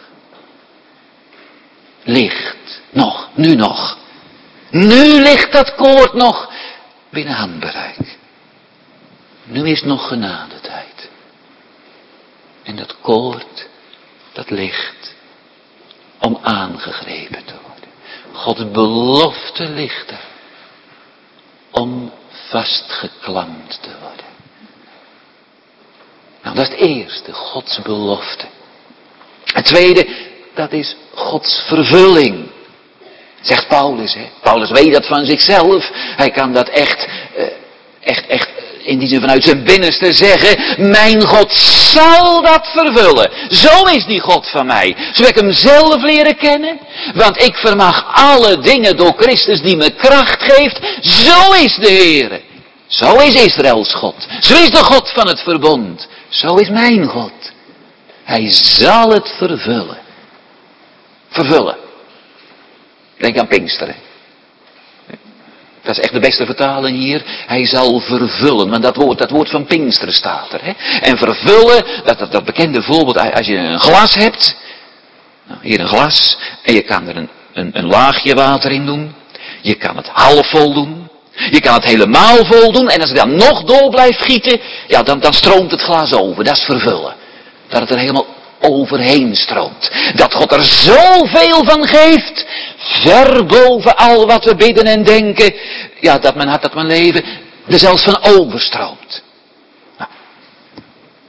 Ligt, nu nog. Nu ligt dat koord nog binnen handbereik. Nu is nog genadetijd. En dat koord, dat ligt om aangegrepen te worden. Gods belofte ligt er om vastgeklampt te worden. Nou, dat is het eerste, Gods belofte. Het tweede, dat is Gods vervulling. Zegt Paulus, hè. Paulus weet dat van zichzelf. Hij kan dat echt in die zin vanuit zijn binnenste zeggen. Mijn God zal dat vervullen. Zo is die God van mij. Zo heb ik hem zelf leren kennen. Want ik vermag alle dingen door Christus die me kracht geeft. Zo is de Heer. Zo is Israëls God. Zo is de God van het verbond. Zo is mijn God. Hij zal het vervullen. Vervullen. Denk aan Pinksteren. Dat is echt de beste vertaling hier. Hij zal vervullen. Maar dat woord van Pinksteren staat er. Hè? En vervullen, dat bekende voorbeeld. Als je een glas hebt. Nou, hier een glas. En je kan er een laagje water in doen. Je kan het half vol doen. Je kan het helemaal vol doen. En als je dan nog door blijft gieten. Ja, dan stroomt het glas over. Dat is vervullen. Dat het er helemaal overheen stroomt. Dat God er zoveel van geeft. Ver boven al wat we bidden en denken. Ja, dat mijn hart, dat mijn leven er zelfs van overstroomt. Nou, dat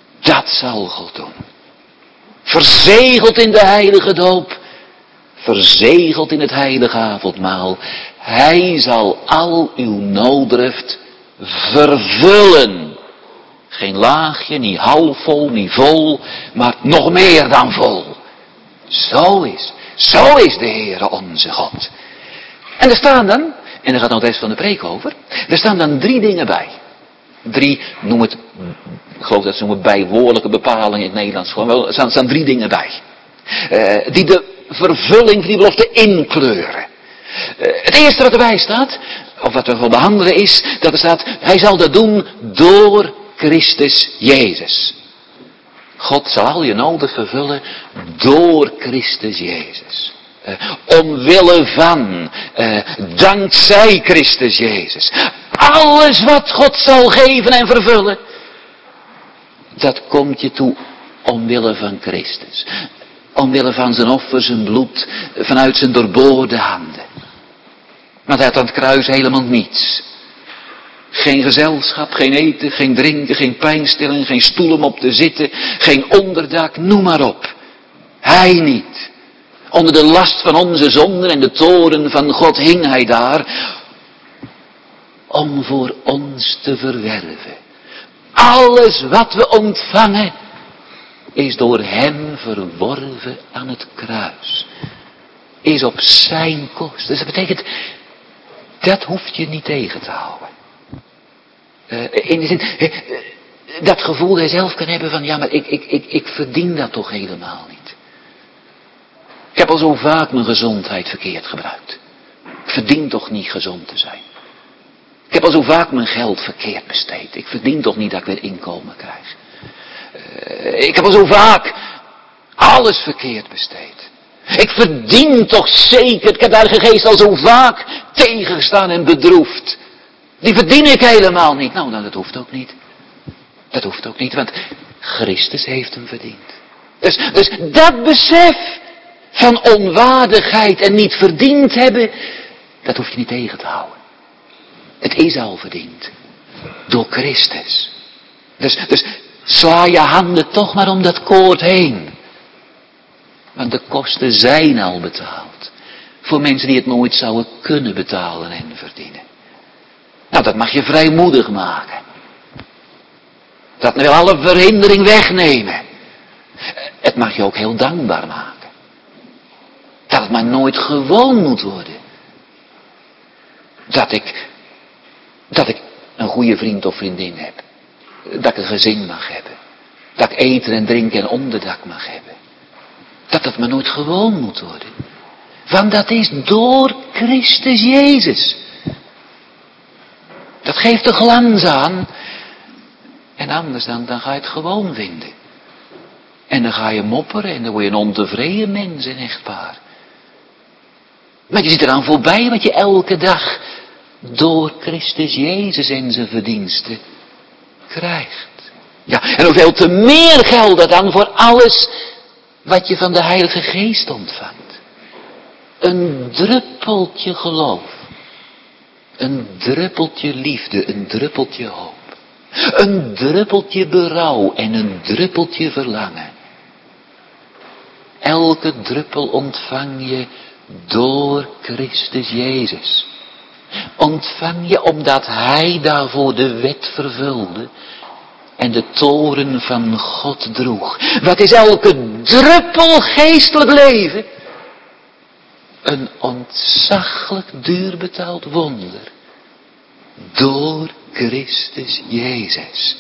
zal God doen. Verzegeld in de heilige doop. Verzegeld in het heilige avondmaal. Hij zal al uw nooddruft vervullen. Geen laagje, niet halfvol, niet vol, maar nog meer dan vol. Zo is de Heere onze God. En er staan dan, en daar gaat nou de rest van de preek over, er staan dan 3 dingen bij. 3, noem het, ik geloof dat ze noemen bijwoordelijke bepalingen in het Nederlands. Er staan 3 dingen bij. Die de vervulling van die belofte inkleuren. Het eerste wat erbij staat, of wat we van behandelen is, dat er staat, hij zal dat doen door Christus Jezus. God zal al je noden vervullen door Christus Jezus. Omwille van, dankzij Christus Jezus. Alles wat God zal geven en vervullen, dat komt je toe omwille van Christus. Omwille van zijn offer, zijn bloed, vanuit zijn doorboorde handen. Maar hij had aan het kruis helemaal niets. Geen gezelschap, geen eten, geen drinken, geen pijnstilling, geen stoel om op te zitten, geen onderdak, noem maar op. Hij niet. Onder de last van onze zonden en de toren van God hing hij daar, om voor ons te verwerven. Alles wat we ontvangen, is door hem verworven aan het kruis. Is op zijn kost. Dus dat betekent, dat hoeft je niet tegen te houden. In de zin, dat gevoel dat je zelf kan hebben van, ja, maar ik verdien dat toch helemaal niet. Ik heb al zo vaak mijn gezondheid verkeerd gebruikt. Ik verdien toch niet gezond te zijn. Ik heb al zo vaak mijn geld verkeerd besteed. Ik verdien toch niet dat ik weer inkomen krijg. Ik heb al zo vaak alles verkeerd besteed. Ik verdien toch zeker, ik heb de Heilige Geest al zo vaak tegengestaan en bedroefd. Die verdien ik helemaal niet. Nou, dat hoeft ook niet. Dat hoeft ook niet, want Christus heeft hem verdiend. Dus dat besef van onwaardigheid en niet verdiend hebben, dat hoef je niet tegen te houden. Het is al verdiend. Door Christus. Dus sla je handen toch maar om dat koord heen. Want de kosten zijn al betaald. Voor mensen die het nooit zouden kunnen betalen en verdienen. Nou, dat mag je vrijmoedig maken. Dat wil alle verhindering wegnemen. Het mag je ook heel dankbaar maken. Dat het maar nooit gewoon moet worden. Dat ik een goede vriend of vriendin heb. Dat ik een gezin mag hebben. Dat ik eten en drinken en onderdak mag hebben. Dat het maar nooit gewoon moet worden. Want dat is door Christus Jezus. Dat geeft de glans aan. En anders dan ga je het gewoon vinden. En dan ga je mopperen en dan word je een ontevreden mens en echtpaar. Maar je ziet eraan voorbij wat je elke dag door Christus Jezus en zijn verdiensten krijgt. Ja, en hoeveel te meer geldt dat dan voor alles wat je van de Heilige Geest ontvangt. Een druppeltje geloof. Een druppeltje liefde, een druppeltje hoop. Een druppeltje berouw en een druppeltje verlangen. Elke druppel ontvang je door Christus Jezus. Ontvang je omdat Hij daarvoor de wet vervulde en de toren van God droeg. Wat is elke druppel geestelijk leven? Een ontzaglijk duur betaald wonder. Door Christus Jezus.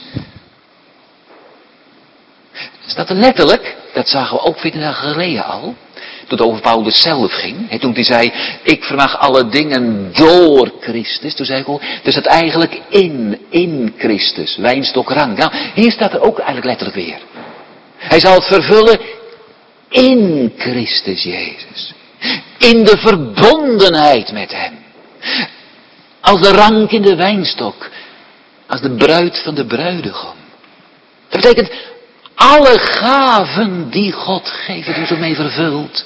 Staat er letterlijk, dat zagen we ook 14 dagen geleden al, toen het over Paulus zelf ging. Toen hij zei, ik vermag alle dingen door Christus. Toen zei ik ook, dus dat eigenlijk in Christus, wijnstok rank. Nou, hier staat er ook eigenlijk letterlijk weer. Hij zal het vervullen in Christus Jezus. In de verbondenheid met hem. Als de rank in de wijnstok. Als de bruid van de bruidegom. Dat betekent, alle gaven die God geeft, die er mee vervult.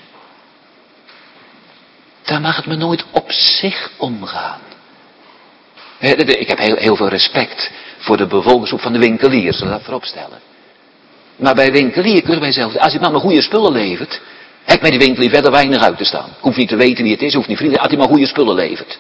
Daar mag het me nooit op zich omgaan. Ik heb heel veel respect voor de bevolkingsgroep van de winkeliers, zullen we dat voorop stellen. Maar bij winkelier kunnen wij zelf, als hij maar goede spullen levert, heb mij die winkelier verder weinig uit te staan. Ik hoef niet te weten wie het is, hoeft niet vrienden, als hij maar goede spullen levert.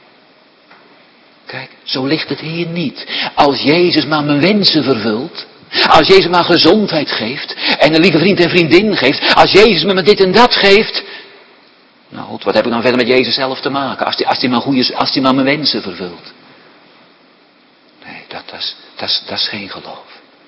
Kijk, zo ligt het hier niet. Als Jezus maar mijn wensen vervult, als Jezus maar gezondheid geeft, en een lieve vriend en vriendin geeft, als Jezus me dit en dat geeft, nou goed, wat heb ik dan verder met Jezus zelf te maken, als hij maar mijn wensen vervult. Nee, dat is geen geloof.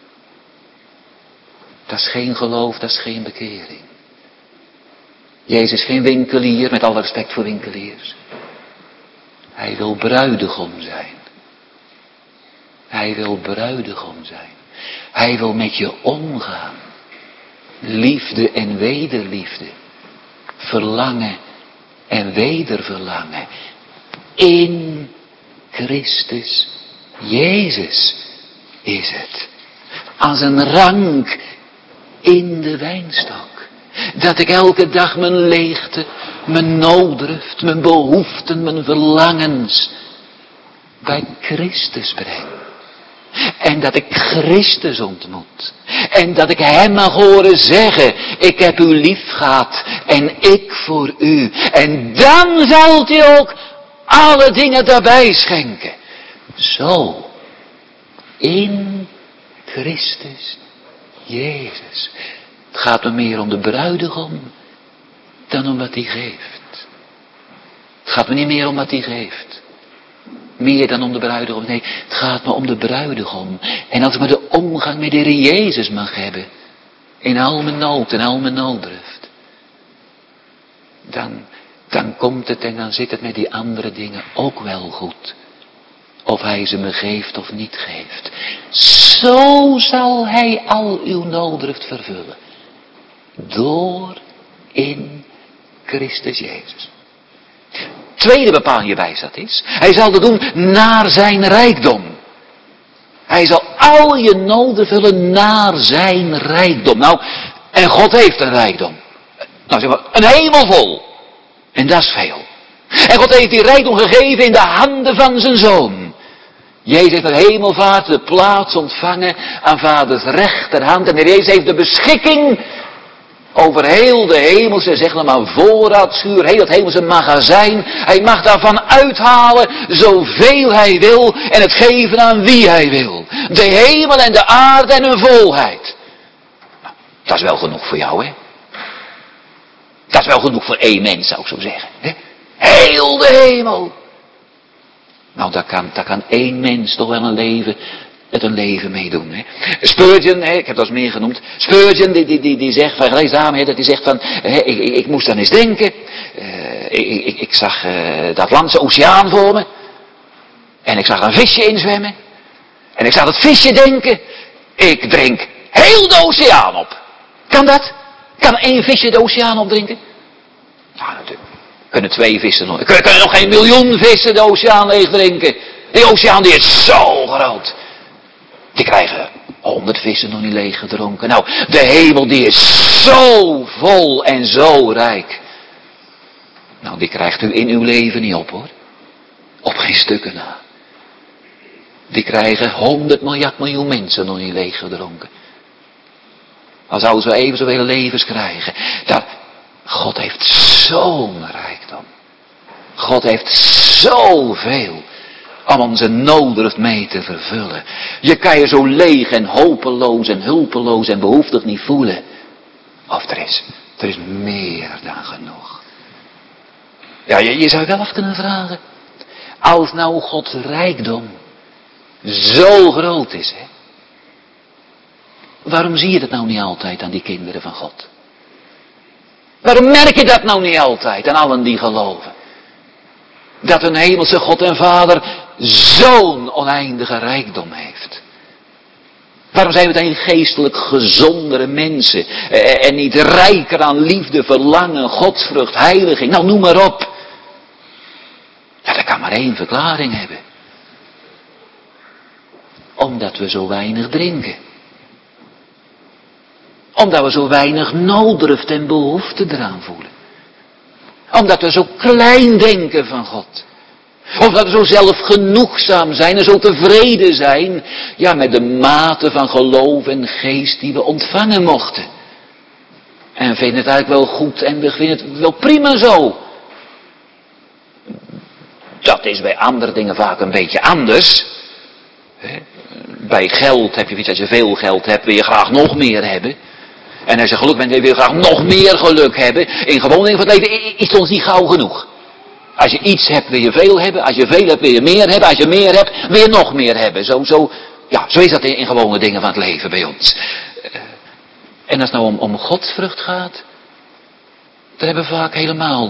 Dat is geen geloof, dat is geen bekering. Jezus is geen winkelier, met alle respect voor winkeliers. Hij wil bruidegom zijn. Hij wil bruidegom zijn. Hij wil met je omgaan. Liefde en wederliefde. Verlangen en wederverlangen. In Christus Jezus is het. Als een rank in de wijnstok. Dat ik elke dag mijn leegte, mijn nooddruft, mijn behoeften, mijn verlangens bij Christus breng. En dat ik Christus ontmoet. En dat ik hem mag horen zeggen, ik heb u lief gehad en ik voor u. En dan zult u ook alle dingen daarbij schenken. Zo, in Christus Jezus. Het gaat me meer om de bruidegom dan om wat hij geeft. Het gaat me niet meer om wat hij geeft. Meer dan om de bruidegom. Nee, het gaat me om de bruidegom. En als ik maar de omgang met de Heer Jezus mag hebben. In al mijn nood en al mijn nooddruft. Dan komt het en dan zit het met die andere dingen ook wel goed. Of hij ze me geeft of niet geeft. Zo zal hij al uw nooddruft vervullen. Door in Christus Jezus. Tweede bepaling hierbij staat is, hij zal dat doen naar zijn rijkdom. Hij zal al je noden vullen naar zijn rijkdom. Nou, en God heeft een rijkdom. Nou zeg maar, een hemel vol. En dat is veel. En God heeft die rijkdom gegeven in de handen van zijn Zoon. Jezus heeft met hemelvaart de plaats ontvangen aan vaders rechterhand. En de Jezus heeft de beschikking over heel de hemelse, zeg maar, voorraadschuur, heel het hemelse magazijn. Hij mag daarvan uithalen zoveel hij wil en het geven aan wie hij wil. De hemel en de aarde en hun volheid. Nou, dat is wel genoeg voor jou, hè? Dat is wel genoeg voor één mens, zou ik zo zeggen. Hè? Heel de hemel. Nou, daar kan één mens toch wel een leven meedoen. Hè. Spurgeon, ik heb dat eens meer genoemd. Spurgeon die zegt, vergelijk daarmee, dat hij zegt van, ik moest dan eens denken. Ik zag de Atlantische Oceaan voor me. En ik zag een visje inzwemmen. En ik zag dat visje denken, ik drink heel de oceaan op. Kan dat? Kan één visje de oceaan opdrinken? Nou, natuurlijk. Kunnen 2 vissen nog. Kunnen nog geen miljoen vissen de oceaan leeg drinken. Die oceaan die is zo groot. Die krijgen 100 vissen nog niet leeg gedronken. Nou, de hemel die is zo vol en zo rijk. Nou, die krijgt u in uw leven niet op, hoor. Op geen stukken na. Die krijgen 100 miljoen mensen nog niet leeg gedronken. Dan zouden ze even zoveel levens krijgen. God heeft zo'n rijkdom. God heeft zoveel om onze nooddruft mee te vervullen. Je kan je zo leeg en hopeloos en hulpeloos en behoeftig niet voelen. Of er is meer dan genoeg. Ja, je zou wel af kunnen vragen. Als nou Gods rijkdom zo groot is, hè. Waarom zie je dat nou niet altijd aan die kinderen van God? Waarom merk je dat nou niet altijd aan allen die geloven? Dat een hemelse God en Vader zo'n oneindige rijkdom heeft. Waarom zijn we dan niet geestelijk gezondere mensen en niet rijker aan liefde, verlangen, godsvrucht, heiliging? Nou, noem maar op. Ja, dat kan maar één verklaring hebben. Omdat we zo weinig drinken. Omdat we zo weinig nooddruft en behoefte eraan voelen. Omdat we zo klein denken van God. Of dat we zo zelfgenoegzaam zijn en zo tevreden zijn, ja, met de mate van geloof en geest die we ontvangen mochten. En we vinden het eigenlijk wel goed en we vinden het wel prima zo. Dat is bij andere dingen vaak een beetje anders. Bij geld heb je iets, als je veel geld hebt, wil je graag nog meer hebben. En als je geluk bent, wil je graag nog meer geluk hebben. In gewone dingen van het leven is het ons niet gauw genoeg. Als je iets hebt, wil je veel hebben. Als je veel hebt, wil je meer hebben. Als je meer hebt, wil je nog meer hebben. Zo is dat in gewone dingen van het leven bij ons. En als het nou om godsvrucht gaat, dan hebben we vaak helemaal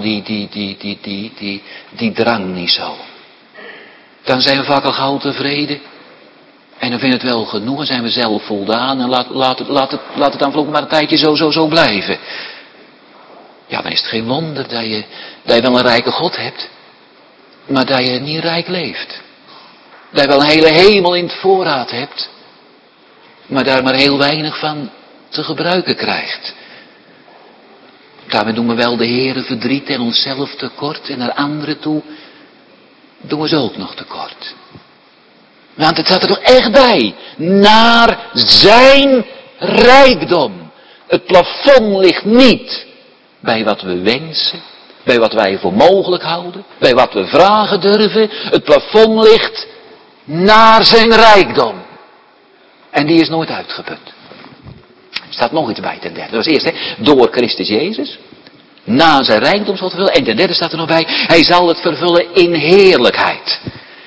die drang niet zo. Dan zijn we vaak al gauw tevreden. En dan vinden we het wel genoeg en zijn we zelf voldaan. En laat het dan voorlopig maar een tijdje zo blijven. Ja, dan is het geen wonder dat je wel een rijke God hebt. Maar dat je niet rijk leeft. Dat je wel een hele hemel in het voorraad hebt. Maar daar maar heel weinig van te gebruiken krijgt. Daarmee doen we wel de Heere verdriet en onszelf tekort. En naar anderen toe doen we ze ook nog tekort. Want het staat er toch echt bij. Naar zijn rijkdom. Het plafond ligt niet bij wat we wensen. Bij wat wij voor mogelijk houden. Bij wat we vragen durven. Het plafond ligt naar zijn rijkdom. En die is nooit uitgeput. Er staat nog iets bij ten derde. Dat was eerst, door Christus Jezus. Na zijn rijkdom zal het vervullen. En ten derde staat er nog bij. Hij zal het vervullen in heerlijkheid.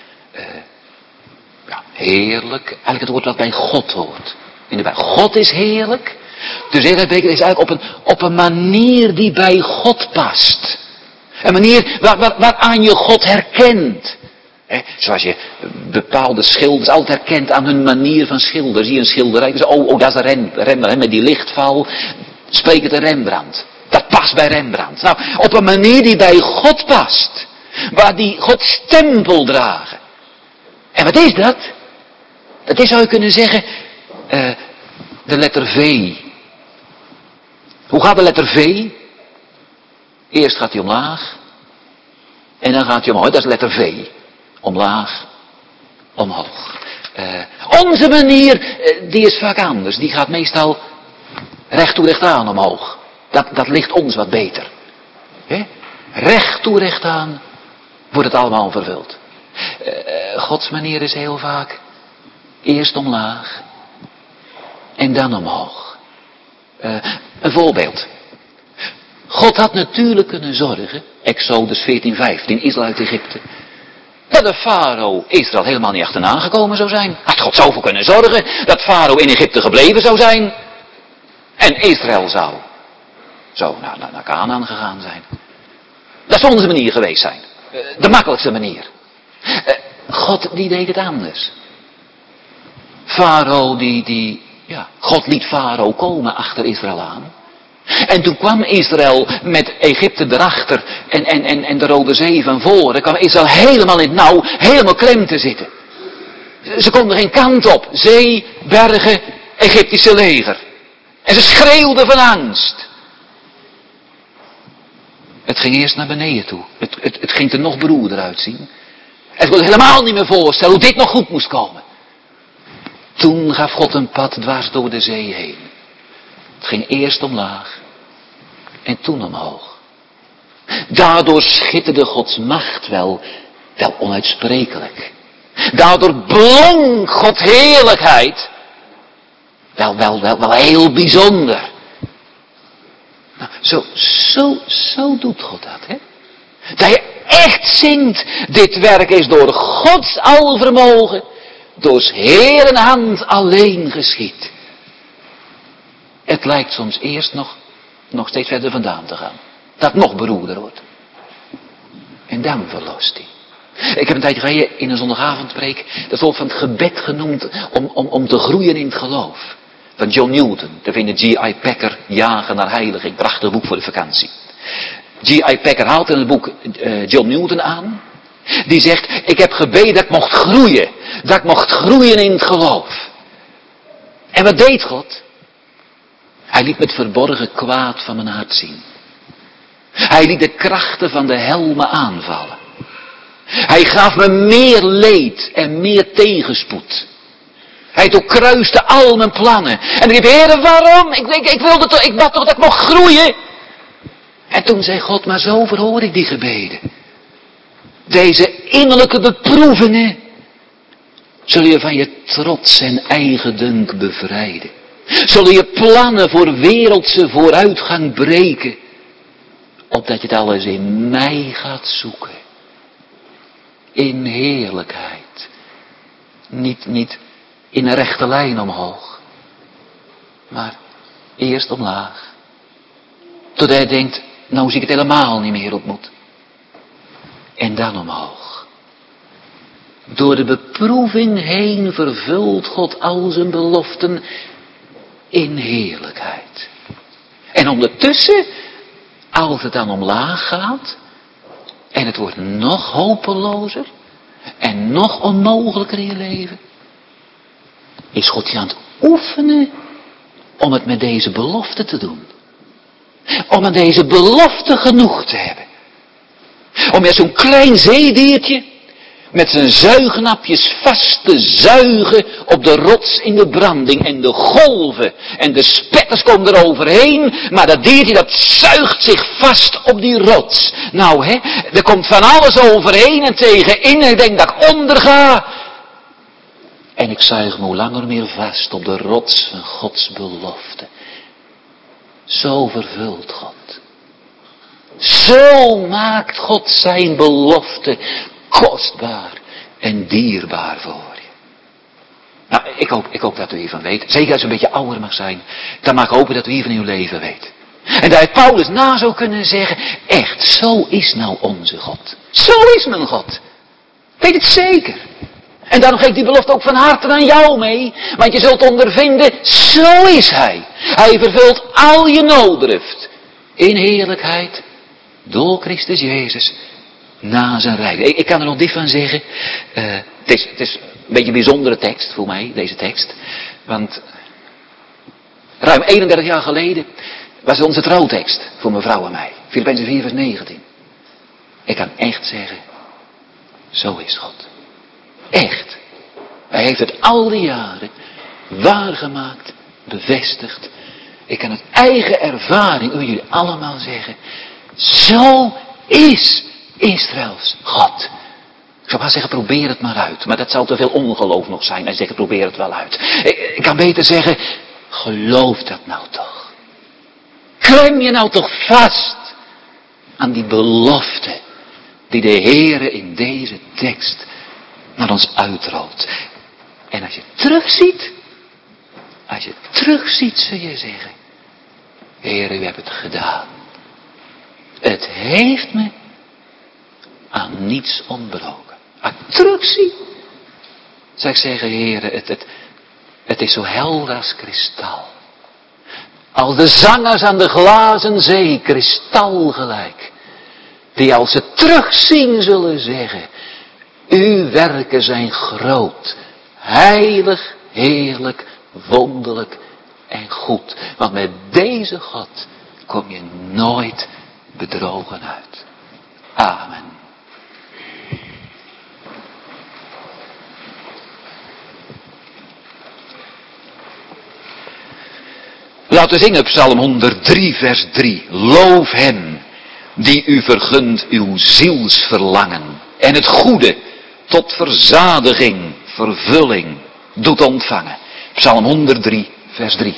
Heerlijk. Eigenlijk het woord wat bij God hoort. In de Bijbel. God is heerlijk. Dus heerlijk is eigenlijk op een manier die bij God past. Een manier waaraan je God herkent. Zoals je bepaalde schilders altijd herkent aan hun manier van schilderen. Zie je een schilderij. Dus, dat is de Rembrandt. Met die lichtval spreekt het de Rembrandt. Dat past bij Rembrandt. Nou, op een manier die bij God past. Waar die Gods stempel dragen. En wat is dat? Dat is, zou je kunnen zeggen, de letter V. Hoe gaat de letter V? Eerst gaat hij omlaag. En dan gaat hij omhoog. Dat is de letter V. Omlaag. Omhoog. Onze manier, die is vaak anders. Die gaat meestal recht toe recht aan omhoog. Dat ligt ons wat beter. Recht toe recht aan wordt het allemaal vervuld. Gods manier is heel vaak eerst omlaag en dan omhoog. Een voorbeeld. God had natuurlijk kunnen zorgen, Exodus 14:15, Israël uit Egypte, dat de farao Israël helemaal niet achterna gekomen zou zijn. Had God zoveel kunnen zorgen dat farao in Egypte gebleven zou zijn en Israël zou zo naar Kanaan gegaan zijn. Dat zou onze manier geweest zijn. De makkelijkste manier. God die deed het anders. Farao God liet Farao komen achter Israël aan. En toen kwam Israël met Egypte erachter en de Rode Zee van voren. Kwam Israël helemaal in het nauw, helemaal klem te zitten. Ze konden geen kant op. Zee, bergen, Egyptische leger. En ze schreeuwden van angst. Het ging eerst naar beneden toe. Het ging er nog beroerder uitzien. En ze konden helemaal niet meer voorstellen hoe dit nog goed moest komen. Toen gaf God een pad dwars door de zee heen. Het ging eerst omlaag. En toen omhoog. Daardoor schitterde Gods macht wel onuitsprekelijk. Daardoor blonk Gods heerlijkheid wel heel bijzonder. Nou, zo doet God dat, hè? Dat je echt zingt, dit werk is door Gods alvermogen, door 's Heeren hand alleen geschied. Het lijkt soms eerst nog steeds verder vandaan te gaan. Dat het nog beroerder wordt. En dan verlost hij. Ik heb een tijdje geleden in een zondagavondpreek dat soort van het gebed genoemd om te groeien in het geloof. Van John Newton. Daar vinden G.I. Packer Jagen naar heiliging. Prachtig boek voor de vakantie. G.I. Packer haalt in het boek John Newton aan. Die zegt, ik heb gebeden dat ik mocht groeien. Dat ik mocht groeien in het geloof. En wat deed God? Hij liet met verborgen kwaad van mijn hart zien. Hij liet de krachten van de hel me aanvallen. Hij gaf me meer leed en meer tegenspoed. Hij doorkruiste al mijn plannen. En ik riep, Heere, waarom? Ik bad toch dat ik mocht groeien. En toen zei God, maar zo verhoor ik die gebeden. Deze innerlijke beproevingen zullen je van je trots en eigendunk bevrijden. Zullen je plannen voor wereldse vooruitgang breken. Opdat je het alles in mij gaat zoeken. In heerlijkheid. Niet in een rechte lijn omhoog. Maar eerst omlaag. Totdat hij denkt, nou zie ik het helemaal niet meer op moet. En dan omhoog. Door de beproeving heen vervult God al zijn beloften in heerlijkheid. En ondertussen, als het dan omlaag gaat, en het wordt nog hopelozer, en nog onmogelijker in je leven, is God je aan het oefenen om het met deze belofte te doen. Om aan deze belofte genoeg te hebben. Om met zo'n klein zeediertje met zijn zuignapjes vast te zuigen op de rots in de branding. En de golven en de spetters komen er overheen. Maar dat diertje dat zuigt zich vast op die rots. Nou er komt van alles overheen en tegenin. En ik denk dat ik onderga. En ik zuig me hoe langer meer vast op de rots van Gods belofte. Zo vervult God. Zo maakt God zijn belofte kostbaar en dierbaar voor je. Nou, ik hoop dat u hiervan weet. Zeker als u een beetje ouder mag zijn. Dan mag ik hopen dat u hier van uw leven weet. En dat Paulus na zou kunnen zeggen. Echt, zo is nou onze God. Zo is mijn God. Weet het zeker. En daarom geeft die belofte ook van harte aan jou mee. Want je zult ondervinden, zo is Hij. Hij vervult al je nooddruft. In heerlijkheid. Door Christus Jezus. Na zijn rijk. Ik kan er nog dit van zeggen. Het is een beetje een bijzondere tekst voor mij, deze tekst. Want ruim 31 jaar geleden was onze trouwtekst voor mijn vrouw en mij. Filippenzen 4 vers 19. Ik kan echt zeggen, zo is God. Echt. Hij heeft het al die jaren waargemaakt, bevestigd. Ik kan het eigen ervaring u jullie allemaal zeggen. Zo is Israëls God. Ik zou maar zeggen, probeer het maar uit. Maar dat zou te veel ongeloof nog zijn. En zeggen, probeer het wel uit. Ik kan beter zeggen, geloof dat nou toch. Klem je nou toch vast aan die belofte die de Heere in deze tekst naar ons uitrolt. En als je terugziet, zul je zeggen, Heere, u hebt het gedaan. Het heeft me aan niets ontbroken. Als ik terugzie, zou ik zeggen, Heere, het is zo helder als kristal. Als de zangers aan de glazen zee, kristal gelijk. Die als ze terugzien zullen zeggen, uw werken zijn groot, heilig, heerlijk, wonderlijk en goed. Want met deze God kom je nooit bedrogen uit. Amen. Laten we zingen Psalm 103 vers 3. Loof hem die u vergunt uw zielsverlangen en het goede tot verzadiging, vervulling doet ontvangen. Psalm 103 vers 3.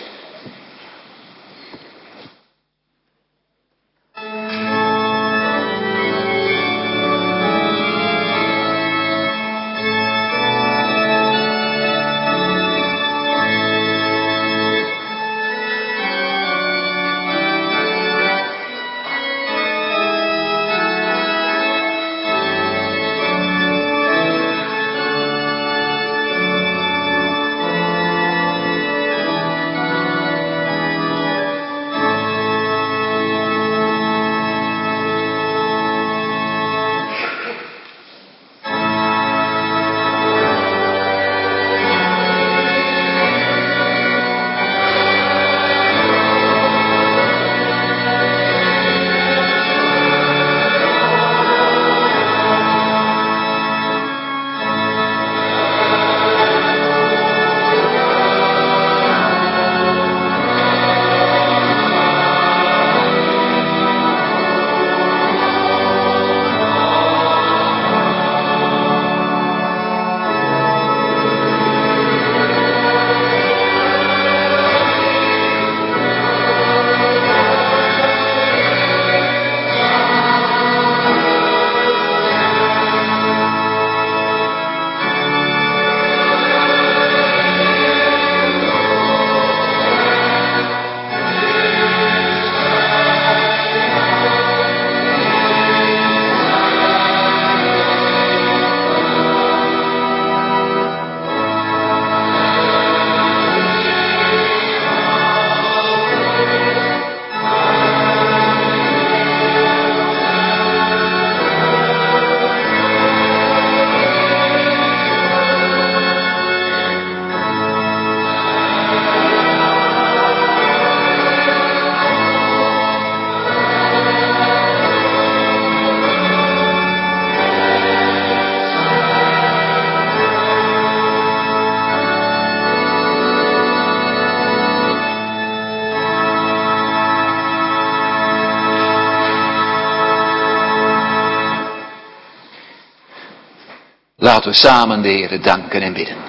Laten we samen de Heere danken en bidden.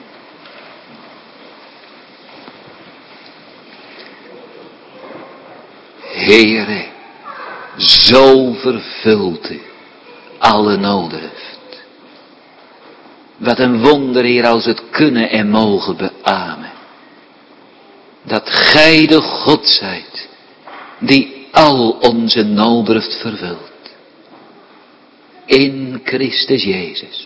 Heere, zo vervult u alle noodrust. Wat een wonder, Heer, als we het kunnen en mogen beamen. Dat gij de God zijt, die al onze nooddruft vervult. In Christus Jezus.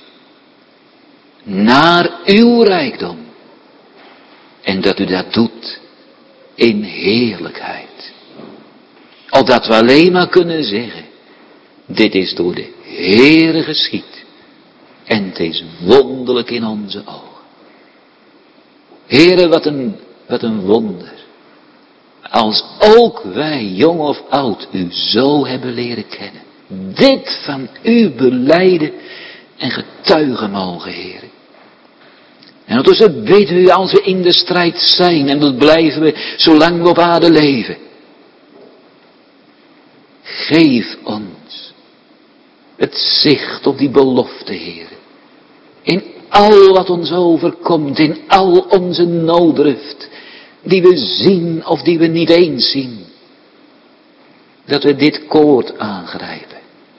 Naar uw rijkdom. En dat u dat doet in heerlijkheid. Opdat we alleen maar kunnen zeggen, dit is door de Heere geschied. En het is wonderlijk in onze ogen. Heere, wat een wonder. Als ook wij, jong of oud, u zo hebben leren kennen. Dit van u belijden en getuigen mogen, Heere. En ondertussen bidden u als we in de strijd zijn. En dat blijven we zolang we op aarde leven. Geef ons het zicht op die belofte, Heere. In al wat ons overkomt, in al onze nooddruft, die we zien of die we niet eens zien. Dat we dit koord aangrijpen.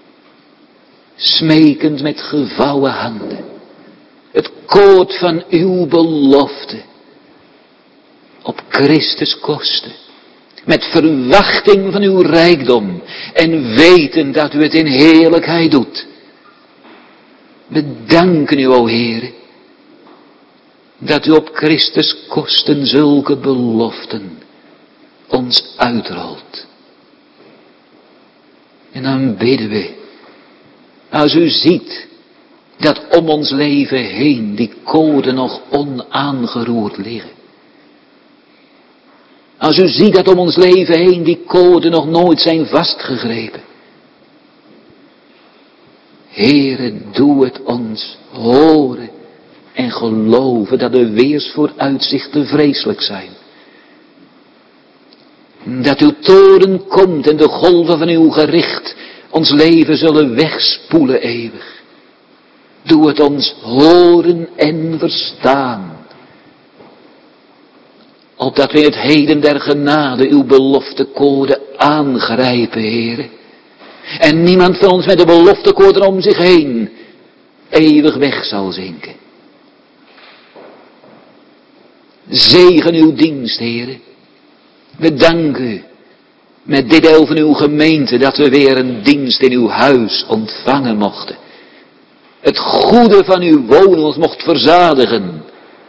Smekend met gevouwen handen. Het koord van uw belofte. Op Christus kosten. Met verwachting van uw rijkdom. En weten dat u het in heerlijkheid doet. We danken u, o Heere. Dat u op Christus kosten zulke beloften ons uitrolt. En dan bidden we. Als u ziet dat om ons leven heen die koden nog onaangeroerd liggen. Als u ziet dat om ons leven heen die koden nog nooit zijn vastgegrepen. Heere, doe het ons horen en geloven dat de weersvooruitzichten vreselijk zijn. Dat uw toorn komt en de golven van uw gericht ons leven zullen wegspoelen eeuwig. Doe het ons horen en verstaan. Opdat we in het heden der genade uw beloftekoorden aangrijpen, Heere. En niemand van ons met de beloftekoorden om zich heen eeuwig weg zal zinken. Zegen uw dienst, Heere. We danken u met dit deel van uw gemeente dat we weer een dienst in uw huis ontvangen mochten. Het goede van uw woning ons mocht verzadigen.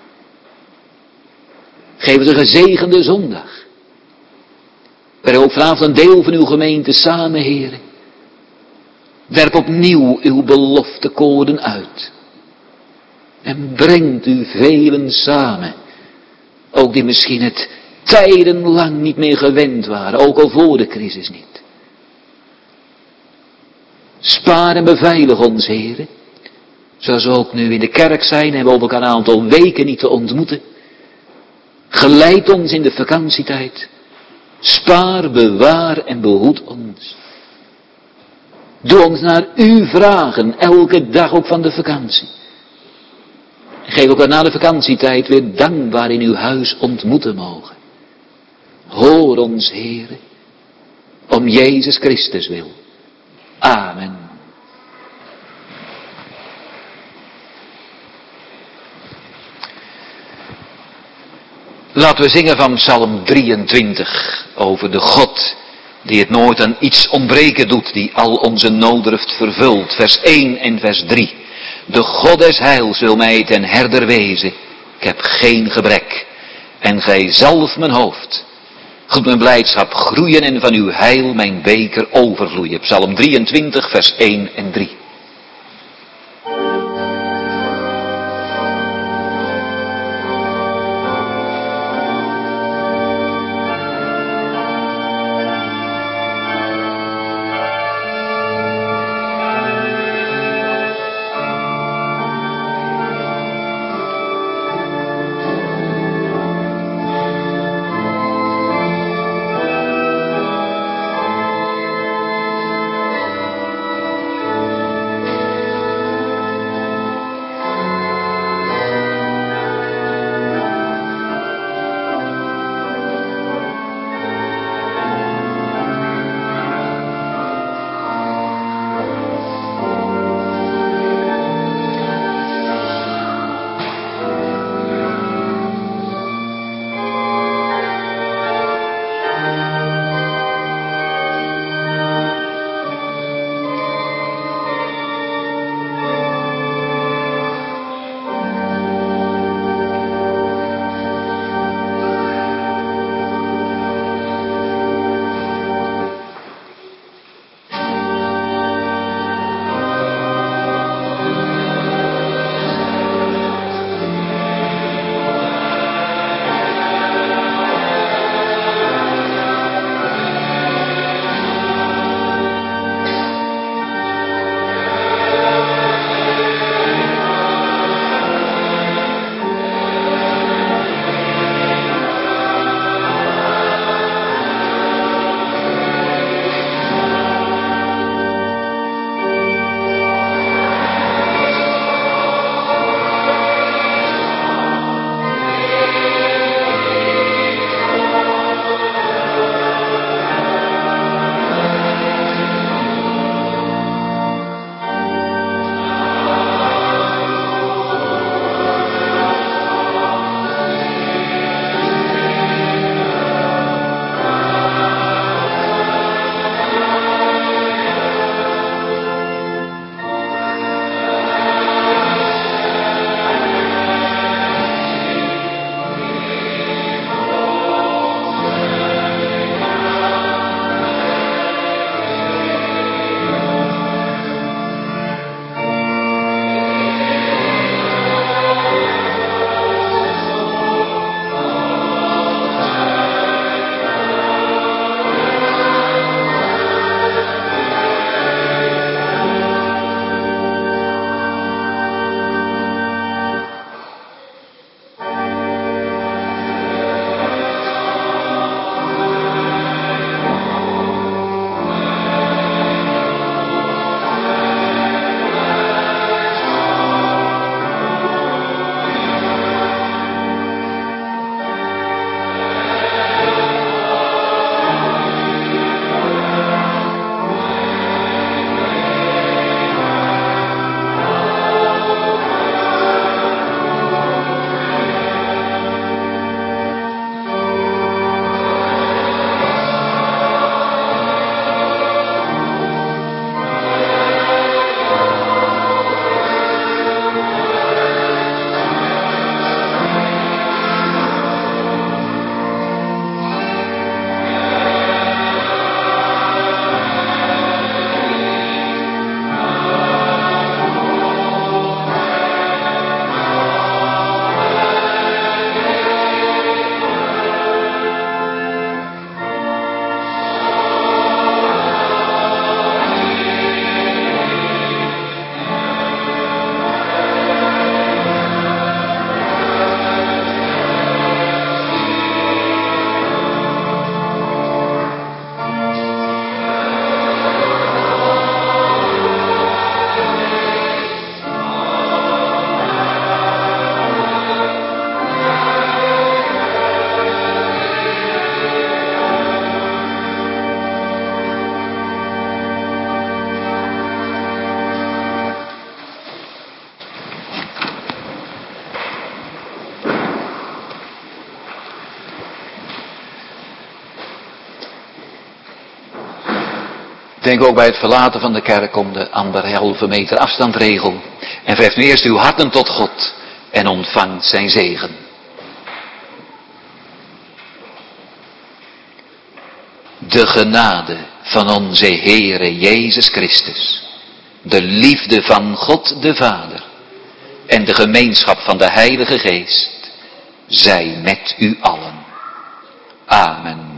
Geef ons een gezegende zondag. Breng ook vanavond een deel van uw gemeente samen, Heere. Werp opnieuw uw beloftekoorden uit. En brengt u velen samen. Ook die misschien het tijdenlang niet meer gewend waren. Ook al voor de crisis niet. Spaar en beveilig ons, Heere. Zoals we ook nu in de kerk zijn en we op elkaar een aantal weken niet te ontmoeten. Geleid ons in de vakantietijd. Spaar, bewaar en behoed ons. Doe ons naar u vragen, elke dag ook van de vakantie. Geef ook na de vakantietijd weer dankbaar in uw huis ontmoeten mogen. Hoor ons, Heere, om Jezus Christus wil. Amen. Laten we zingen van Psalm 23 over de God die het nooit aan iets ontbreken doet, die al onze nooddruft vervult. Vers 1 en vers 3. De God des heils wil mij ten herder wezen. Ik heb geen gebrek. En gij zelf mijn hoofd. Goed mijn blijdschap groeien en van uw heil mijn beker overvloeien. Psalm 23 vers 1 en 3. Denk ook bij het verlaten van de kerk om de 1,5 meter afstandregel. En verheft nu eerst uw harten tot God en ontvangt zijn zegen. De genade van onze Heere Jezus Christus, de liefde van God de Vader en de gemeenschap van de Heilige Geest, zij met u allen. Amen.